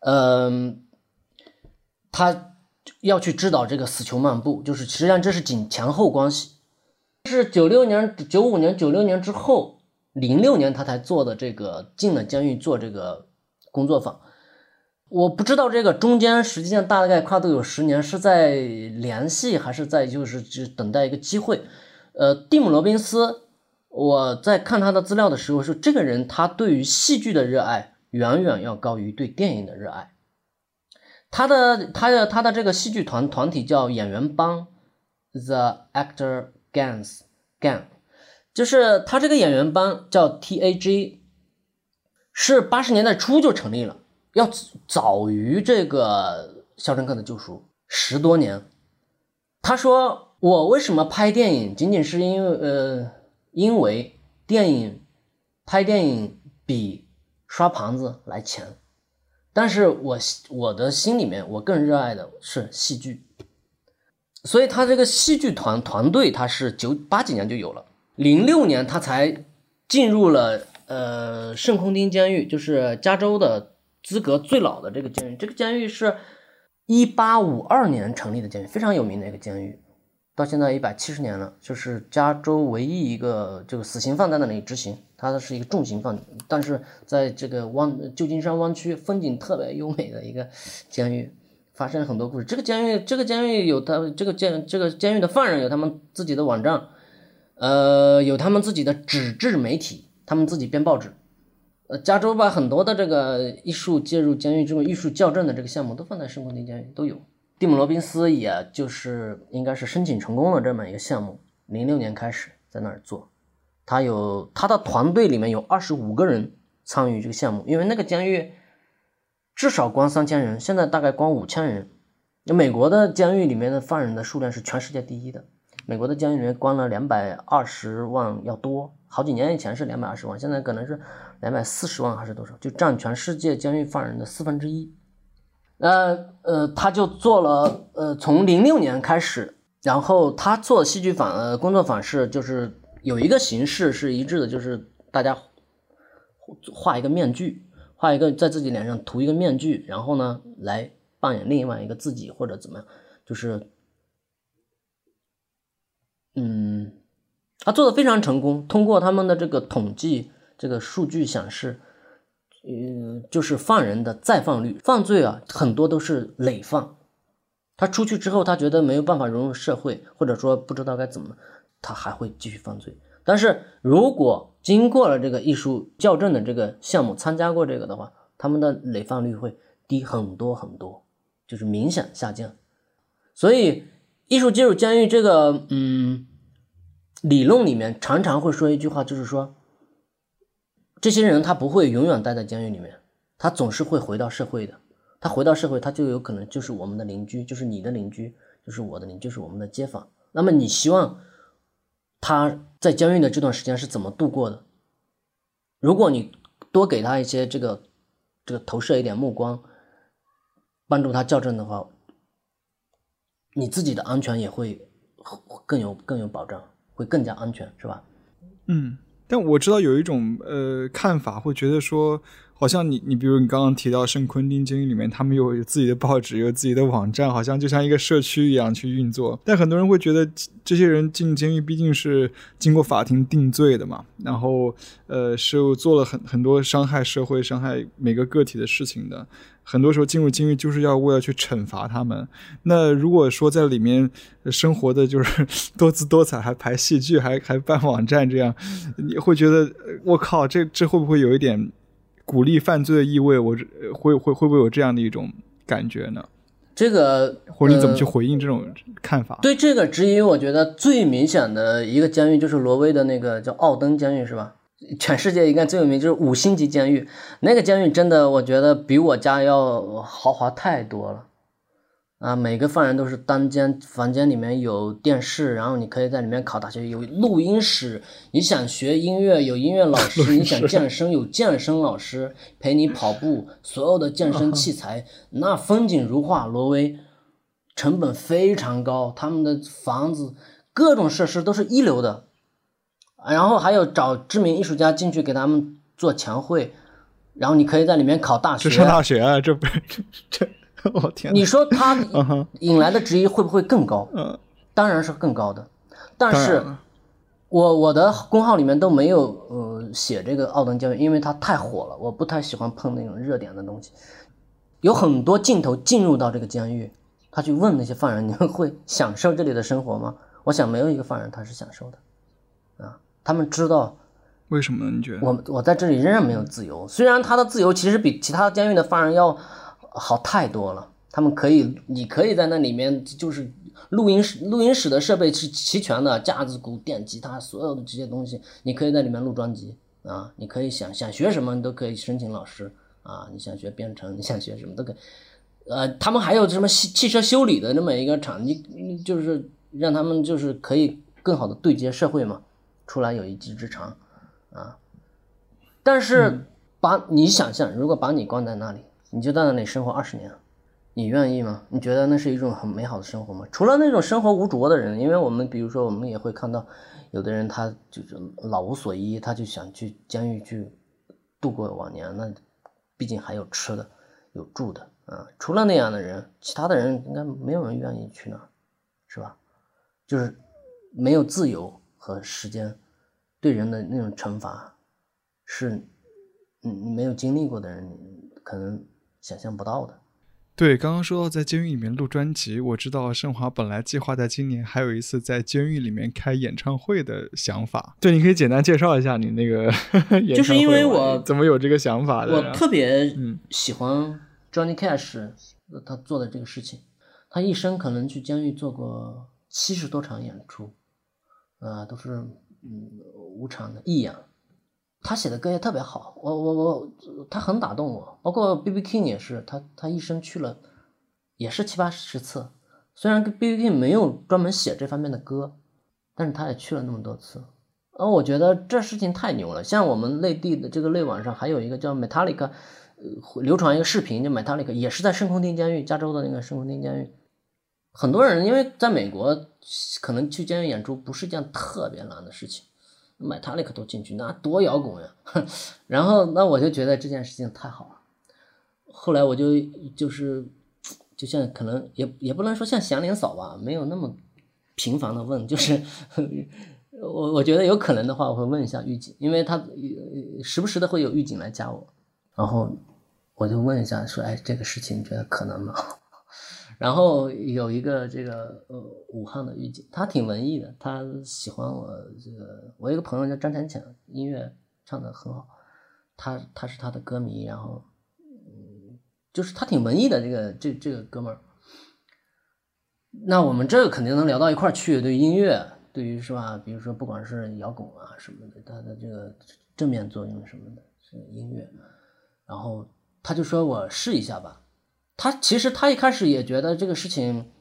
他要去指导这个《死囚漫步》，就是实际上这是前后关系，是95年、96年之后，06年他才做的这个进了监狱做这个工作坊。我不知道这个中间实际上大概跨度有10年，是在联系还是在就是等待一个机会。蒂姆·罗宾斯，我在看他的资料的时候说，这个人他对于戏剧的热爱远远要高于对电影的热爱。他的这个戏剧团体叫演员帮 The Actor Gang， 就是他这个演员帮叫 TAG， 是80年代初就成立了，要早于这个《肖申克的救赎》10多年。他说我为什么拍电影，仅仅是因为拍电影比刷盘子来钱，但是我的心里面我更热爱的是戏剧，所以他这个戏剧团队他是80几年就有了，06年他才进入了圣空丁监狱，就是加州的资格最老的这个监狱。这个监狱是1852年成立的监狱，非常有名的一个监狱，到现在170年了，就是加州唯一一个这个死刑犯在那里执行，它是一个重刑犯，但是在这个旧金山湾区风景特别优美的一个监狱，发生很多故事。这个监狱有这个监狱的犯人有他们自己的网站，有他们自己的纸质媒体，他们自己编报纸。加州把很多的这个艺术介入监狱这种艺术校正的这个项目都放在圣空丁监狱都有。蒂姆·罗宾斯也就是应该是申请成功了这么一个项目，06年开始在那儿做，他的团队里面有25个人参与这个项目，因为那个监狱至少关3000人，现在大概关5000人。美国的监狱里面的犯人的数量是全世界第一的，美国的监狱里面关了220万要多好几年以前是220万，现在可能是240万还是多少，就占全世界监狱犯人的1/4。他就做了从06年开始，然后他做戏剧坊工作坊是就是有一个形式是一致的，就是大家画一个面具，画一个在自己脸上涂一个面具，然后呢来扮演另外一个自己或者怎么样，就是他做的非常成功。通过他们的这个统计，这个数据显示，就是犯人的再犯率，犯罪啊很多都是累犯，他出去之后他觉得没有办法融入社会，或者说不知道该怎么，他还会继续犯罪。但是如果经过了这个艺术校正的这个项目，参加过这个的话，他们的累犯率会低很多很多，就是明显下降。所以艺术进入监狱这个理论里面常常会说一句话，就是说这些人他不会永远待在监狱里面，他总是会回到社会的。他回到社会，他就有可能就是我们的邻居，就是你的邻居，就是我的邻居，就是我们的街坊。那么你希望他在监狱的这段时间是怎么度过的？如果你多给他一些这个投射一点目光，帮助他校正的话，你自己的安全也会更有保障，会更加安全，是吧？ 但我知道有一种看法，会觉得说，好像你比如你刚刚提到圣昆汀监狱里面，他们有自己的报纸，有自己的网站，好像就像一个社区一样去运作。但很多人会觉得，这些人进监狱毕竟是经过法庭定罪的嘛，然后是做了很多伤害社会、伤害每个个体的事情的。很多时候进入监狱就是要为了去惩罚他们。那如果说在里面生活的就是多姿多彩，还排戏剧，还办网站，这样你会觉得我靠，这会不会有一点鼓励犯罪的意味？我会不会有这样的一种感觉呢？ 这个或者你怎么去回应这种看法？ 对这个质疑，我觉得最明显的一个监狱就是挪威的那个叫奥登监狱，是吧？全世界应该最有名就是5星级监狱，那个监狱真的我觉得比我家要豪华太多了啊！每个犯人都是单间，房间里面有电视，然后你可以在里面考大学，有录音室，你想学音乐有音乐老师，你想健身有健身老师陪你跑步，所有的健身器材，那风景如画。挪威成本非常高，他们的房子各种设施都是一流的。然后还有找知名艺术家进去给他们做墙绘，然后你可以在里面考大学。 这上大学啊，这不是这我天！ 你说他引来的质疑会不会更高？当然是更高的。但是我的公号里面都没有写这个奥登监狱，因为它太火了，我不太喜欢碰那种热点的东西。有很多镜头进入到这个监狱，他去问那些犯人：你们会享受这里的生活吗？我想没有一个犯人他是享受的。他们知道为什么呢？你觉得我在这里仍然没有自由，虽然他的自由其实比其他监狱的犯人要好太多了。你可以在那里面，就是录音室的设备是齐全的，架子鼓、电吉他，所有的这些东西，你可以在里面录专辑啊。你可以想学什么，你都可以申请老师啊。你想学编程，你想学什么都可以。他们还有什么汽车修理的那么一个厂，你就是让他们就是可以更好的对接社会嘛。出来有一技之长啊，但是你想象，如果把你关在那里，你就在那里生活20年，你愿意吗？你觉得那是一种很美好的生活吗？除了那种生活无着的人，因为我们比如说我们也会看到有的人他就是老无所依，他就想去监狱去度过晚年，那毕竟还有吃的有住的啊。除了那样的人，其他的人应该没有人愿意去那儿，是吧？就是没有自由和时间，对人的那种惩罚是没有经历过的人可能想象不到的。 对，刚刚说到在监狱里面录专辑，我知道盛华本来计划在今年还有一次在监狱里面开演唱会的想法。对，你可以简单介绍一下你那个演唱会就是因为我怎么有这个想法的。 我特别喜欢 Johnny Cash 他做的这个事情，他一生可能去监狱做过70多场演出，都是无偿的义演。他写的歌也特别好，他很打动我。包括 B.B. King 也是，他一生去了也是70-80次。虽然 B.B. King 没有专门写这方面的歌，但是他也去了那么多次。 我觉得这事情太牛了。像我们内地的这个内网上还有一个叫 Metallica，流传一个视频，叫 Metallica， 也是在圣空汀监狱，加州的那个圣空汀监狱。很多人因为在美国可能去监狱演出不是件特别难的事情，Metallica 都进去，那多摇滚呀！然后那我就觉得这件事情太好了。后来我就像可能也不能说像祥林嫂吧，没有那么频繁的问，就是我觉得有可能的话，我会问一下狱警，因为他时不时的会有狱警来加我，然后我就问一下说，哎，这个事情你觉得可能吗？然后有一个这个武汉的狱警，他挺文艺的，他喜欢我这个，我有一个朋友叫张浅浅，音乐唱得很好，他是他的歌迷，然后就是他挺文艺的这个哥们儿。那我们这个肯定能聊到一块儿去，对于音乐，对于是吧？比如说不管是摇滚啊什么的，它的这个正面作用什么的，是音乐。然后他就说我试一下吧。其实他一开始也觉得这个事情，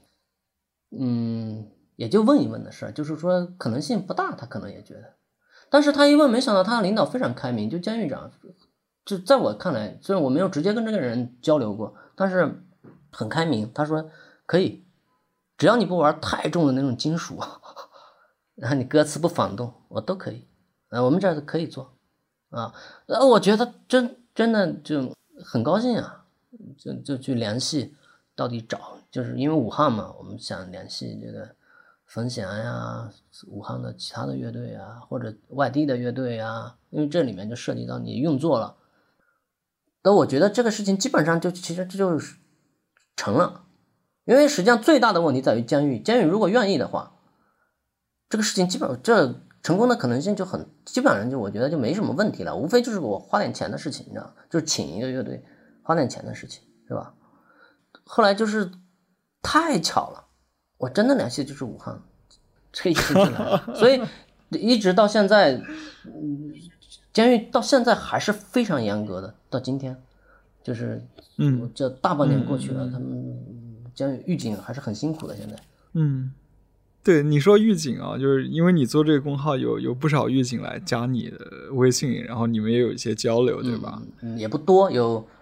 也就问一问的事儿，就是说可能性不大，他可能也觉得。但是他一问，没想到他的领导非常开明，就监狱长，就在我看来，虽然我没有直接跟这个人交流过，但是很开明。他说可以，只要你不玩太重的那种金属，然后你歌词不反动，我都可以。我们这儿可以做啊。我觉得真的就很高兴啊。就去联系，到底找，就是因为武汉嘛，我们想联系这个冯贤呀，武汉的其他的乐队啊，或者外地的乐队啊，因为这里面就涉及到你运作了。但我觉得这个事情基本上其实这就是成了，因为实际上最大的问题在于监狱如果愿意的话，这个事情基本上这成功的可能性就基本上我觉得就没什么问题了，无非就是我花点钱的事情，你知道，就是请一个乐队花点钱的事情，是吧？后来就是太巧了，我真的联系就是武汉，这一次进来了，所以一直到现在，监狱到现在还是非常严格的，到今天，就是这大半年过去了，他们监狱狱警还是很辛苦的，现在。 对，你说狱警啊，就是因为你做这个公号有不少狱警来加你的微信，然后你们也有一些交流，对吧？ 也不多，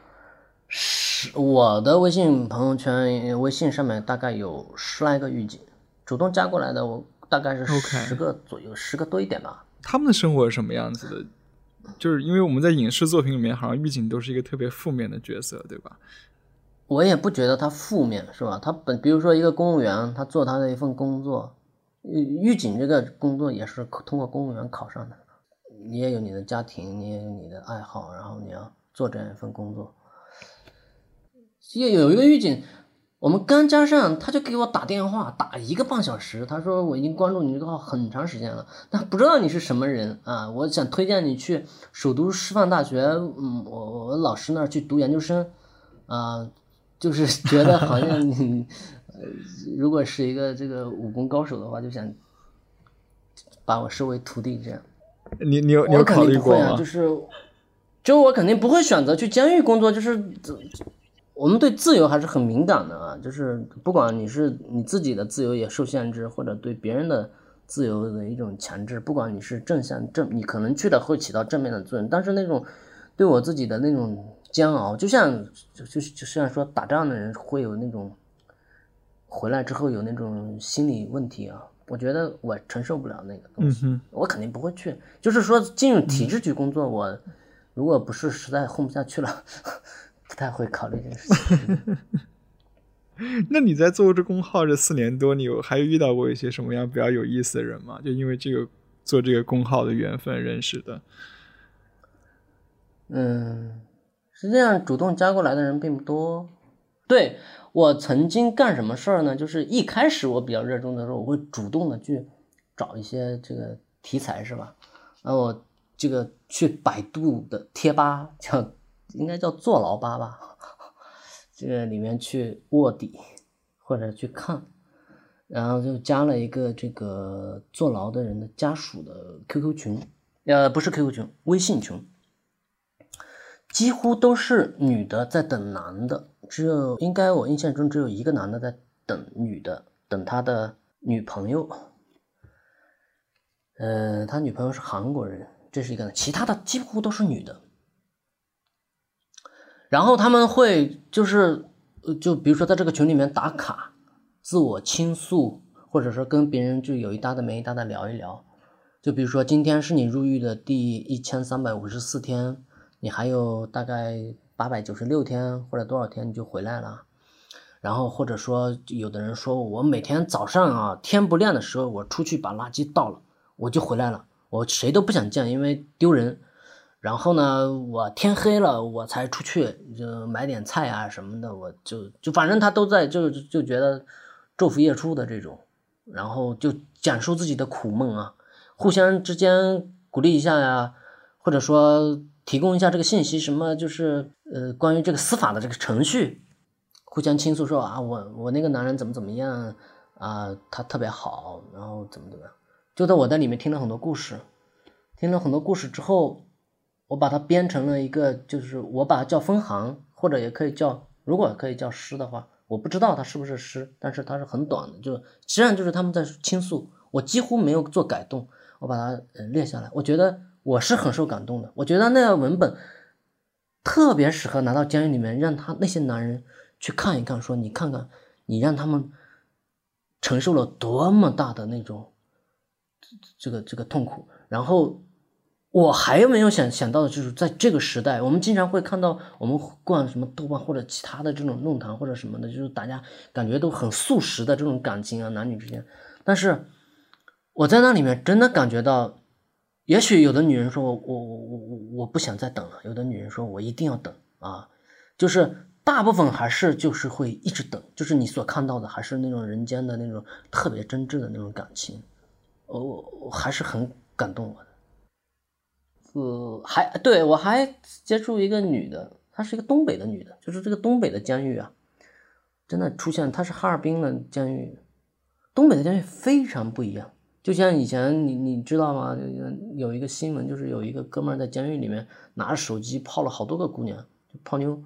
我的微信朋友圈，微信上面大概有10来个狱警，主动加过来的，我大概是10个左右，10个多一点吧。 他们的生活是什么样子的？就是因为我们在影视作品里面，好像狱警都是一个特别负面的角色，对吧？ 我也不觉得他负面，是吧？比如说一个公务员，他做他的一份工作，狱警这个工作也是通过公务员考上的。你也有你的家庭，你也有你的爱好，然后你要做这样一份工作。有一个狱警，我们刚加上，他就给我打电话，打1个半小时，他说我已经关注你这个号很长时间了，但不知道你是什么人啊，我想推荐你去首都师范大学，我老师那儿去读研究生啊。就是觉得好像你如果是一个这个武功高手的话，就想把我视为徒弟这样。 你有考虑过吗？ 就我肯定不会选择去监狱工作，就是我们对自由还是很敏感的啊，就是不管你是你自己的自由也受限制，或者对别人的自由的一种强制，不管你是你可能去的会起到正面的作用，但是那种对我自己的那种煎熬，就像说打仗的人会有那种回来之后有那种心理问题啊，我觉得我承受不了那个东西，我肯定不会去。就是说进入体制去工作，我如果不是实在混不下去了，不太会考虑这个事情。 那你在做这公号这4年多，你还遇到过一些什么样比较有意思的人吗？就因为做这个公号的缘分认识的。 实际上主动加过来的人并不多。对，我曾经干什么事儿呢？就是一开始我比较热衷的时候，我会主动的去找一些这个题材，是吧？然后我这个去百度的贴吧，应该叫坐牢吧吧，这个里面去卧底或者去看，然后就加了一个这个坐牢的人的家属的 QQ 群，不是 QQ 群，微信群。几乎都是女的在等男的，应该我印象中只有一个男的在等女的，等他的女朋友。 他女朋友是韩国人，这是一个，其他的几乎都是女的。然后他们会就比如说在这个群里面打卡，自我倾诉，或者说跟别人就有一搭的没一搭的聊一聊。就比如说今天是你入狱的第1354天，你还有大概896天或者多少天你就回来了。然后或者说有的人说我每天早上啊天不亮的时候我出去把垃圾倒了我就回来了，我谁都不想见，因为丢人。然后呢我天黑了我才出去就买点菜啊什么的，我就反正他都在就觉得昼伏夜出的这种，然后就讲述自己的苦闷啊，互相之间鼓励一下呀，或者说提供一下这个信息，什么就是关于这个司法的这个程序，互相倾诉说啊我那个男人怎么样啊，他特别好，然后怎么样。就在我在里面听了很多故事之后，我把它编成了一个，就是我把它叫分行，或者也可以叫，如果可以叫诗的话，我不知道它是不是诗，但是它是很短的，就实际上就是他们在倾诉，我几乎没有做改动，我把它列下来，我觉得我是很受感动的，我觉得那个文本特别适合拿到监狱里面，让他那些男人去看一看，说你看看你让他们承受了多么大的那种这个痛苦。然后我还没有想到的就是在这个时代，我们经常会看到我们逛什么豆瓣或者其他的这种论坛或者什么的，就是大家感觉都很速食的这种感情啊，男女之间。但是我在那里面真的感觉到，也许有的女人说我不想再等了，有的女人说我一定要等啊，就是大部分还是就是会一直等，就是你所看到的还是那种人间的那种特别真挚的那种感情，我还是很感动我的。对，我还接触一个女的，她是一个东北的女的，就是这个东北的监狱啊，真的出现，她是哈尔滨的监狱，东北的监狱非常不一样。就像以前你知道吗？有一个新闻，就是有一个哥们儿在监狱里面拿着手机泡了好多个姑娘，就泡妞。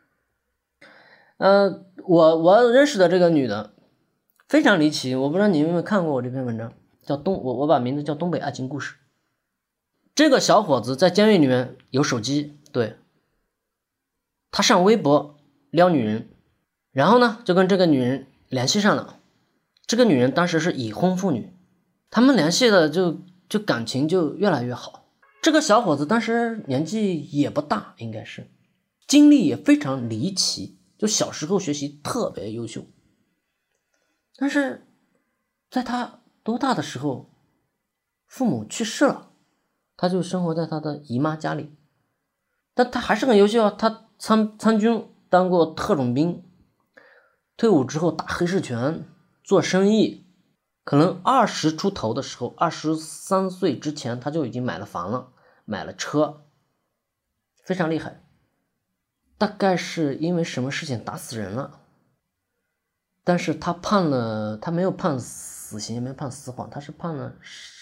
我认识的这个女的非常离奇，我不知道你有没有看过我这篇文章，叫我把名字叫东北爱情故事。这个小伙子在监狱里面有手机，对，他上微博撩女人，然后呢就跟这个女人联系上了。这个女人当时是已婚妇女，他们联系的就感情就越来越好。这个小伙子当时年纪也不大，应该是经历也非常离奇，就小时候学习特别优秀，但是在他多大的时候父母去世了，他就生活在他的姨妈家里，但他还是很优秀啊，他参军当过特种兵，退伍之后打黑市拳做生意，可能20出头的时候，23岁之前他就已经买了房了，买了车，非常厉害。大概是因为什么事情打死人了，但是他没有判死刑，也没有判死缓，他是判了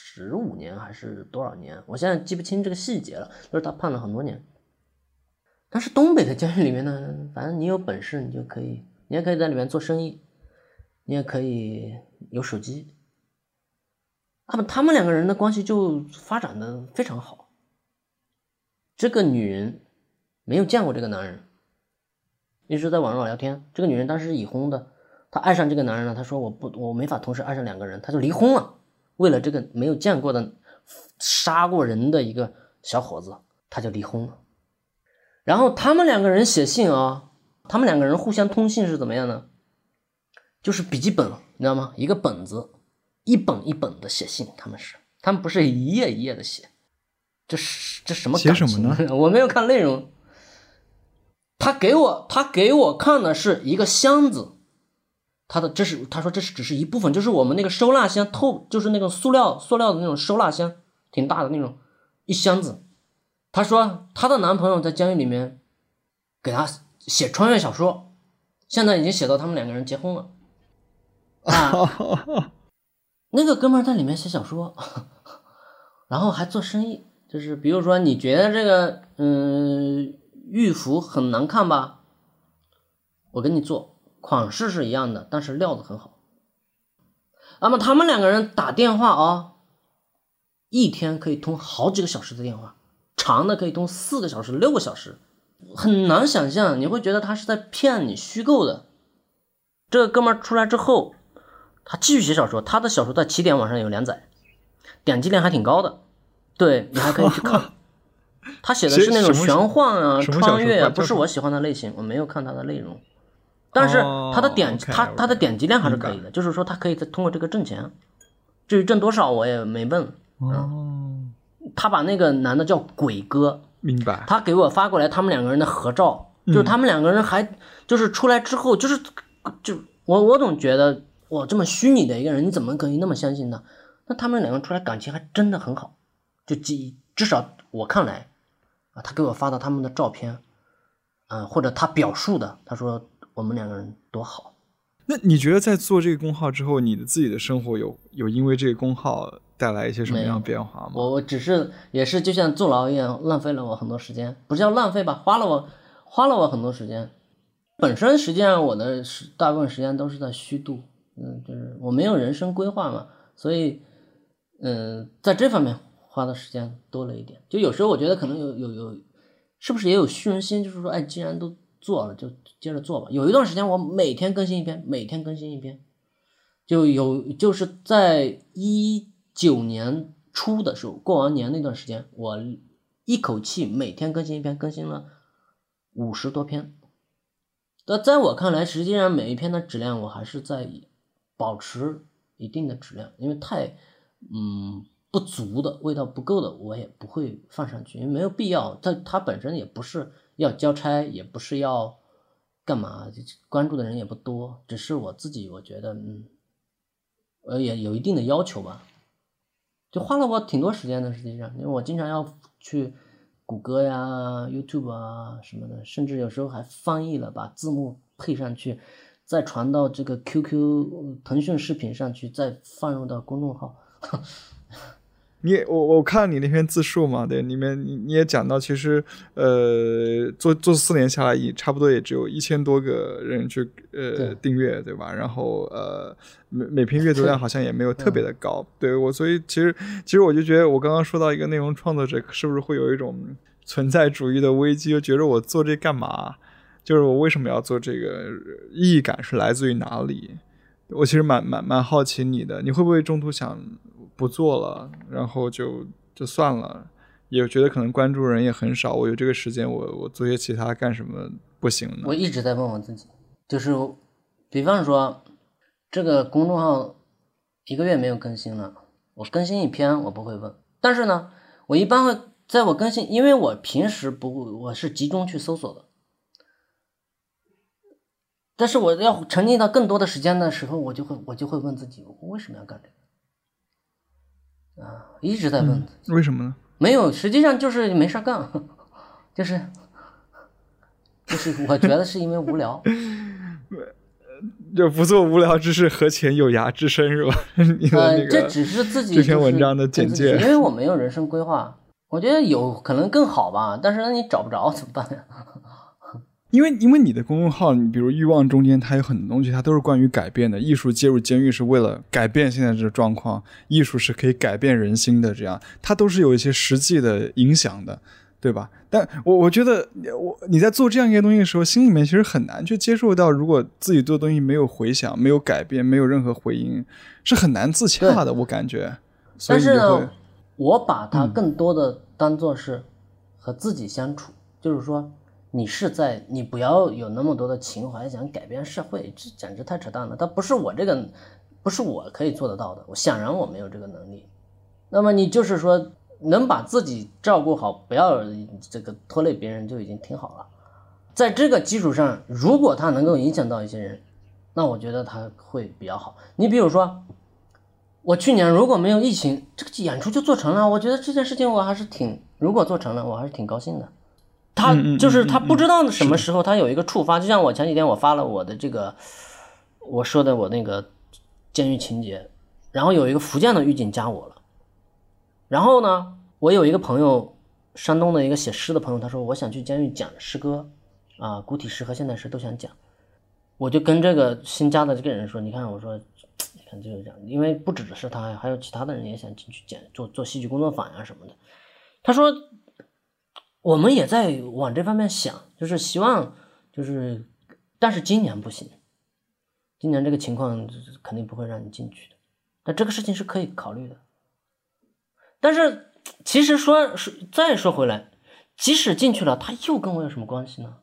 15年还是多少年，我现在记不清这个细节了，就是他判了很多年。但是东北的监狱里面呢，反正你有本事你就可以，你也可以在里面做生意，你也可以有手机。他们两个人的关系就发展的非常好。这个女人没有见过这个男人，一直在网上聊天。这个女人当时是已婚的，她爱上这个男人了，她说我没法同时爱上2个人，她就离婚了。为了这个没有见过的杀过人的一个小伙子，她就离婚了。然后他们2个人写信啊，他们2个人互相通信是怎么样呢？就是笔记本，你知道吗？一个本子，一本一本的写信，他们不是一页一页的写。这什么感情？ 写什么呢？ 我没有看内容。他给我看的是一个箱子，他说这只是一部分，就是我们那个收纳箱就是那种塑料的那种收纳箱，挺大的那种一箱子。他说她的男朋友在监狱里面给她写穿越小说，现在已经写到他们2个人结婚了啊。那个哥们儿在里面写小说，然后还做生意，就是比如说你觉得这个狱服很难看吧，我给你做，款式是一样的，但是料子很好。那么他们2个人打电话啊， 一天可以通好几个小时的电话，长的可以通4个小时、6个小时，很难想象，你会觉得他是在骗你，虚构的。这个哥们儿出来之后，他继续写小说，他的小说在起点网上有连载，点击量还挺高的，对，你还可以去看。他写的是那种玄幻啊、穿越啊，不是我喜欢的类型，我没有看他的内容。但是他的他的点击量还是可以的，就是说他可以通过这个挣钱。至于挣多少我也没问。他把那个男的叫鬼哥， 明白。 他给我发过来他们2个人的合照，就是他们2个人还就是出来之后，就我总觉得哇，这么虚拟的一个人，你怎么可以那么相信他？那他们2个出来感情还真的很好，就至少我看来啊，他给我发的他们的照片，或者他表述的，他说我们2个人多好。 那你觉得在做这个公号之后，你的自己的生活有因为这个公号带来一些什么样的变化吗？ 我只是也是就像坐牢一样，浪费了我很多时间，不是叫浪费吧，花了我很多时间。本身实际上我的大部分时间都是在虚度，就是我没有人生规划嘛，所以在这方面花的时间多了一点。就有时候我觉得可能有是不是也有虚荣心，就是说哎，既然都做了就接着做吧。有一段时间我每天更新一篇，就是在19年初的时候，过完年那段时间，我一口气每天更新一篇，更新了50多篇。但在我看来，实际上每一篇的质量我还是在保持一定的质量，因为太不足的味道不够的我也不会放上去，因为没有必要。它本身也不是要交差，也不是要干嘛，关注的人也不多，只是我自己我觉得也有一定的要求吧，就花了我挺多时间的。实际上因为我经常要去谷歌呀 YouTube 啊什么的，甚至有时候还翻译了，把字幕配上去，再传到这个 QQ 腾讯视频上去，再放入到公众号。 我看你那篇自述嘛，对，里面你也讲到，其实做4年下来，差不多也只有1000多个人去订阅，对吧？然后每篇阅读量好像也没有特别的高，对，所以其实我就觉得，我刚刚说到一个内容创作者，是不是会有一种存在主义的危机，就觉得我做这干嘛？就是我为什么要做这个？意义感是来自于哪里？我其实蛮好奇你的，你会不会中途想不做了，然后就算了，也觉得可能关注人也很少，我有这个时间，我做些其他干什么不行呢？ 我一直在问我自己，就是比方说这个公众号1个月没有更新了，我更新一篇我不会问，但是呢我一般会在我更新，因为我平时我是集中去搜索的，但是我要沉浸到更多的时间的时候，我就会问自己，我为什么要干这个一直在问自己， 为什么呢？ 没有，实际上就是没事干，就是我觉得是因为无聊。 就不做无聊之事，何且有涯之身，是吧？你的那个这只是自己这篇文章的简介， 因为我没有人生规划，我觉得有可能更好吧，但是你找不着怎么办呀？ 因为你的公众号，你比如欲望中间，它有很多东西，它都是关于改变的。艺术介入监狱是为了改变现在这个状况，艺术是可以改变人心的，这样它都是有一些实际的影响的，对吧？但我觉得你在做这样一些东西的时候，心里面其实很难去接受到，如果自己做的东西没有回响、没有改变、没有任何回应，是很难自洽的，我感觉。 但是呢，我把它更多的当作是和自己相处，就是说你不要有那么多的情怀想改变社会，这简直太扯淡了。它不是我可以做得到的，我显然我没有这个能力。那么你就是说能把自己照顾好，不要这个拖累别人就已经挺好了。在这个基础上，如果它能够影响到一些人，那我觉得它会比较好。你比如说我去年如果没有疫情，这个演出就做成了，我觉得这件事情如果做成了我还是挺高兴的。他不知道什么时候他有一个触发，就像我前几天我发了我的这个我说的我那个监狱情节，然后有一个福建的狱警加我了，然后呢我有一个朋友，山东的一个写诗的朋友，他说我想去监狱讲诗歌古体诗和现代诗都想讲，我就跟这个新加的这个人说，你看我说看就是这样，因为不只是他，还有其他的人也想进去做戏剧工作坊呀什么的。他说我们也在往这方面想，就是希望就是但是今年不行，今年这个情况肯定不会让你进去的，但这个事情是可以考虑的。但是其实再说回来，即使进去了，他又跟我有什么关系呢？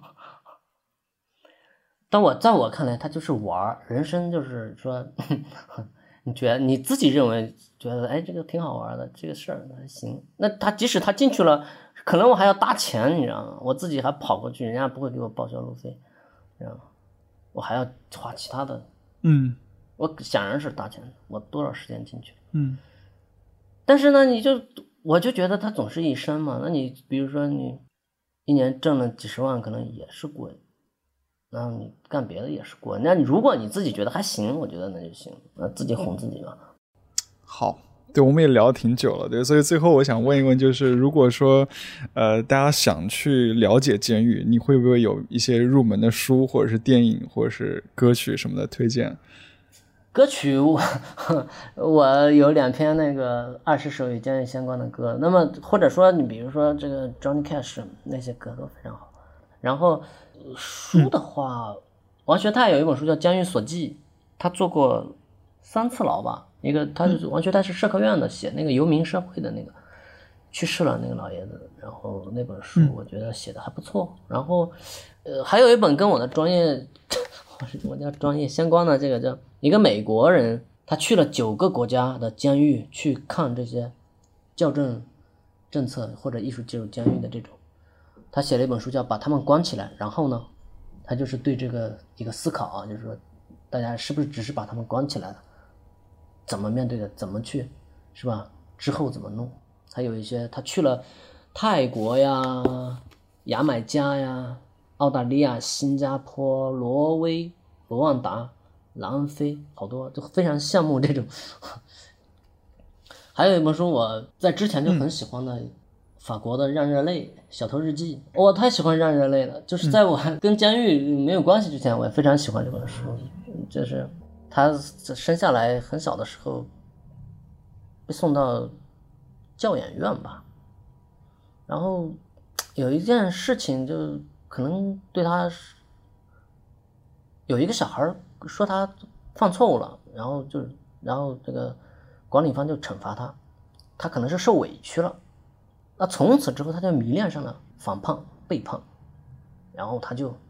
在我看来，他就是玩，人生就是说，你觉得你自己认为觉得哎这个挺好玩的，这个事儿还行。那即使他进去了，可能我还要搭钱，你知道吗？我自己还跑过去，人家不会给我报销路费，知道吗？我还要花其他的。我想然是搭钱的，我多少时间进去。但是呢，我就觉得他总是一生嘛。那你比如说你一年挣了几十万，可能也是贵。然后你干别的也是过，那如果你自己觉得还行，我觉得那就行，那自己哄自己吧。 好，对，我们也聊得挺久了，对，所以最后我想问一问，就是如果说大家想去了解监狱，你会不会有一些入门的书或者是电影或者是歌曲什么的推荐？ 歌曲我有2篇那个20首与监狱相关的歌，那么或者说你比如说这个 Johnny Cash 那些歌都非常好。然后书的话，王学泰有一本书叫《监狱所记》，他坐过3次牢吧。王学泰是社科院的，写那个游民社会的那个，去世了那个老爷子。然后那本书我觉得写的还不错。然后还有一本跟我的专业我叫专业相关的，这个叫一个美国人，他去了9个国家的监狱去看这些校正政策或者艺术进入监狱的这种。他写了一本书叫《把他们关起来》，然后呢，他就是对这个一个思考啊，就是说大家是不是只是把他们关起来了，怎么面对的，怎么去，是吧？之后怎么弄？还有一些他去了泰国呀、牙买加呀、澳大利亚、新加坡、挪威、罗旺达、南非，好多就非常羡慕这种。还有一本书我在之前就很喜欢的。法国的《让热泪》小偷日记，我太喜欢《让热泪》了。就是在我跟监狱没有关系之前，我也非常喜欢这本书。就是他生下来很小的时候被送到教研院吧，然后有一件事情就可能对他，有一个小孩说他犯错误了，然后这个管理方就惩罚他，他可能是受委屈了。那从此之后他就迷恋上了反叛背叛，然后他就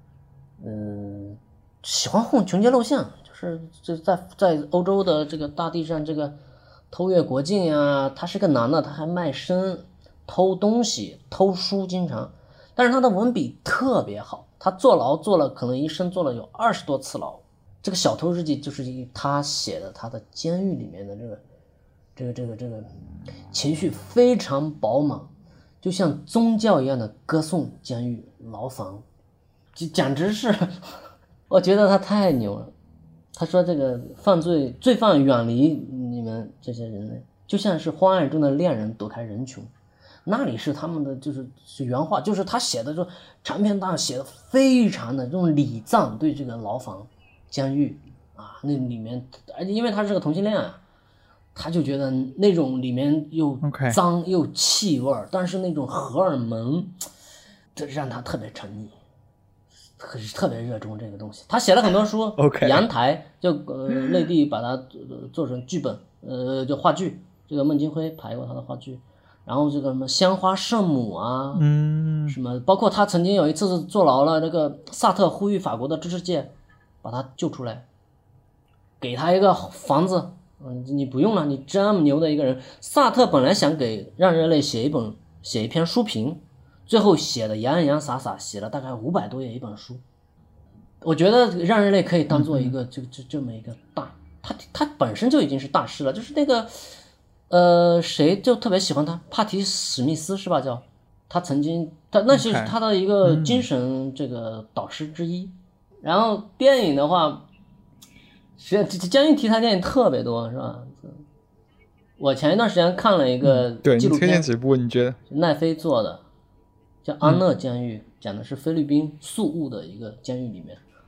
喜欢穷街陋巷，就是在欧洲的这个大地上这个偷越国境呀。他是个男的，他还卖身偷东西偷书经常，但是他的文笔特别好。他坐牢坐了可能一生坐了有20多次牢。这个小偷日记就是他写的，他的监狱里面的这个情绪非常饱满，就像宗教一样的歌颂监狱牢房，就简直是我觉得他太牛了。他说这个罪犯远离你们这些人类，就像是荒野中的恋人躲开人群，那里是他们的是原话，就是他写的长篇大论，写的非常的这种礼赞对这个牢房监狱啊，那里面因为他是个同性恋啊，他就觉得那种里面又脏又气味，但是那种荷尔蒙，这让他特别沉溺，特别热衷这个东西。他写了很多书，阳台就内地把它做成剧本，就话剧，这个孟京辉排过他的话剧。然后这个什么香花圣母啊，什么，包括他曾经有一次坐牢了，这个萨特呼吁法国的知识界把他救出来，给他一个房子。你不用了，你这么牛的一个人。萨特本来想给让人类写一篇书评，最后写的洋洋洒洒，写了大概500多页一本书。我觉得让人类可以当做一个这么一个他本身就已经是大师了。就是那个谁就特别喜欢他，帕提史密斯是吧？叫他曾经那是他的一个精神这个导师之一。然后电影的话，监狱题材电影特别多，是吧？我前一段时间看了一个纪录片， 对，你推荐几部？你觉得？ 奈飞做的，叫《安乐监狱》，讲的是菲律宾宿务的一个监狱里面。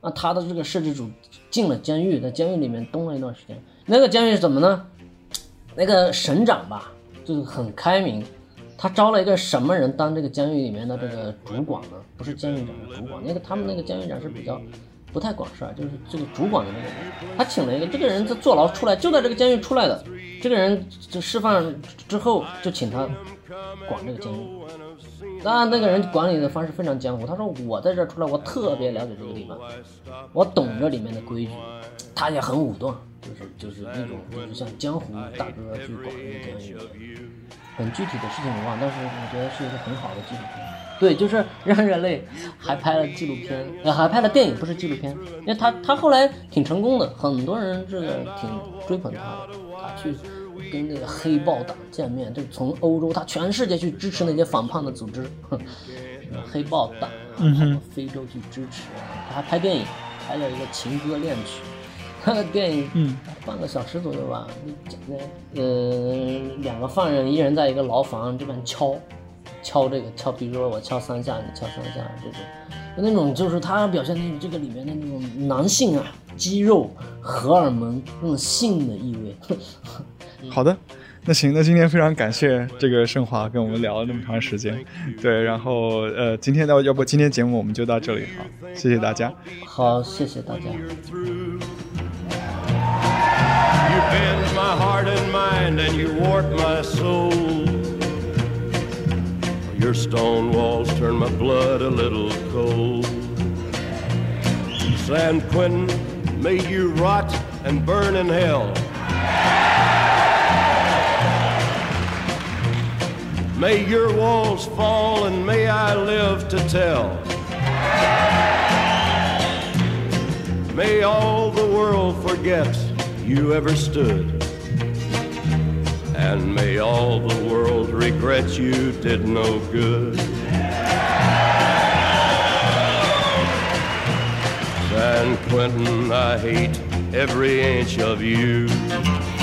啊，他的这个摄制组进了监狱，在监狱里面蹲了一段时间。那个监狱是怎么呢？那个省长吧，就是很开明，他招了一个什么人当这个监狱里面的这个主管呢？不是监狱长，是主管。他们那个监狱长是比较不太管事儿，就是这个主管的那个人，他请了一个这个人在坐牢出来，就在这个监狱出来的，这个人就释放之后就请他管这个监狱。那个人管理的方式非常江湖，他说我在这出来，我特别了解这个地方，我懂这里面的规矩。他也很武断，就是那种就是像江湖大哥去管这个监狱，很具体的事情我忘，但是我觉得是一个很好的纪录片。对，就是让人类还拍了纪录片，还拍了电影，不是纪录片。因为他后来挺成功的，很多人这个挺追捧他的，他去跟那个黑豹党见面，就从欧洲，他全世界去支持那些反叛的组织，黑豹党跑到非洲去支持，他还拍电影，拍了一个情歌恋曲，那个电影半个小时左右吧，两个犯人一人在一个牢房这边敲，比如说我敲3下，你敲3下，这种那种就是他表现的这个里面的那种男性啊，肌肉、荷尔蒙那种性的意味。 好的，那行，那今天非常感谢这个盛华跟我们聊了那么长时间，对，然后今天要不今天节目我们就到这里，好，谢谢大家。 好，谢谢大家。 You bend my heart and mind and you warp my soul. Your stone walls turn my blood a little cold. San Quentin, may you rot and burn in hell. May your walls fall and may I live to tell. May all the world forget you ever stood, and may all the world regret you did no good. San Quentin, I hate every inch of you.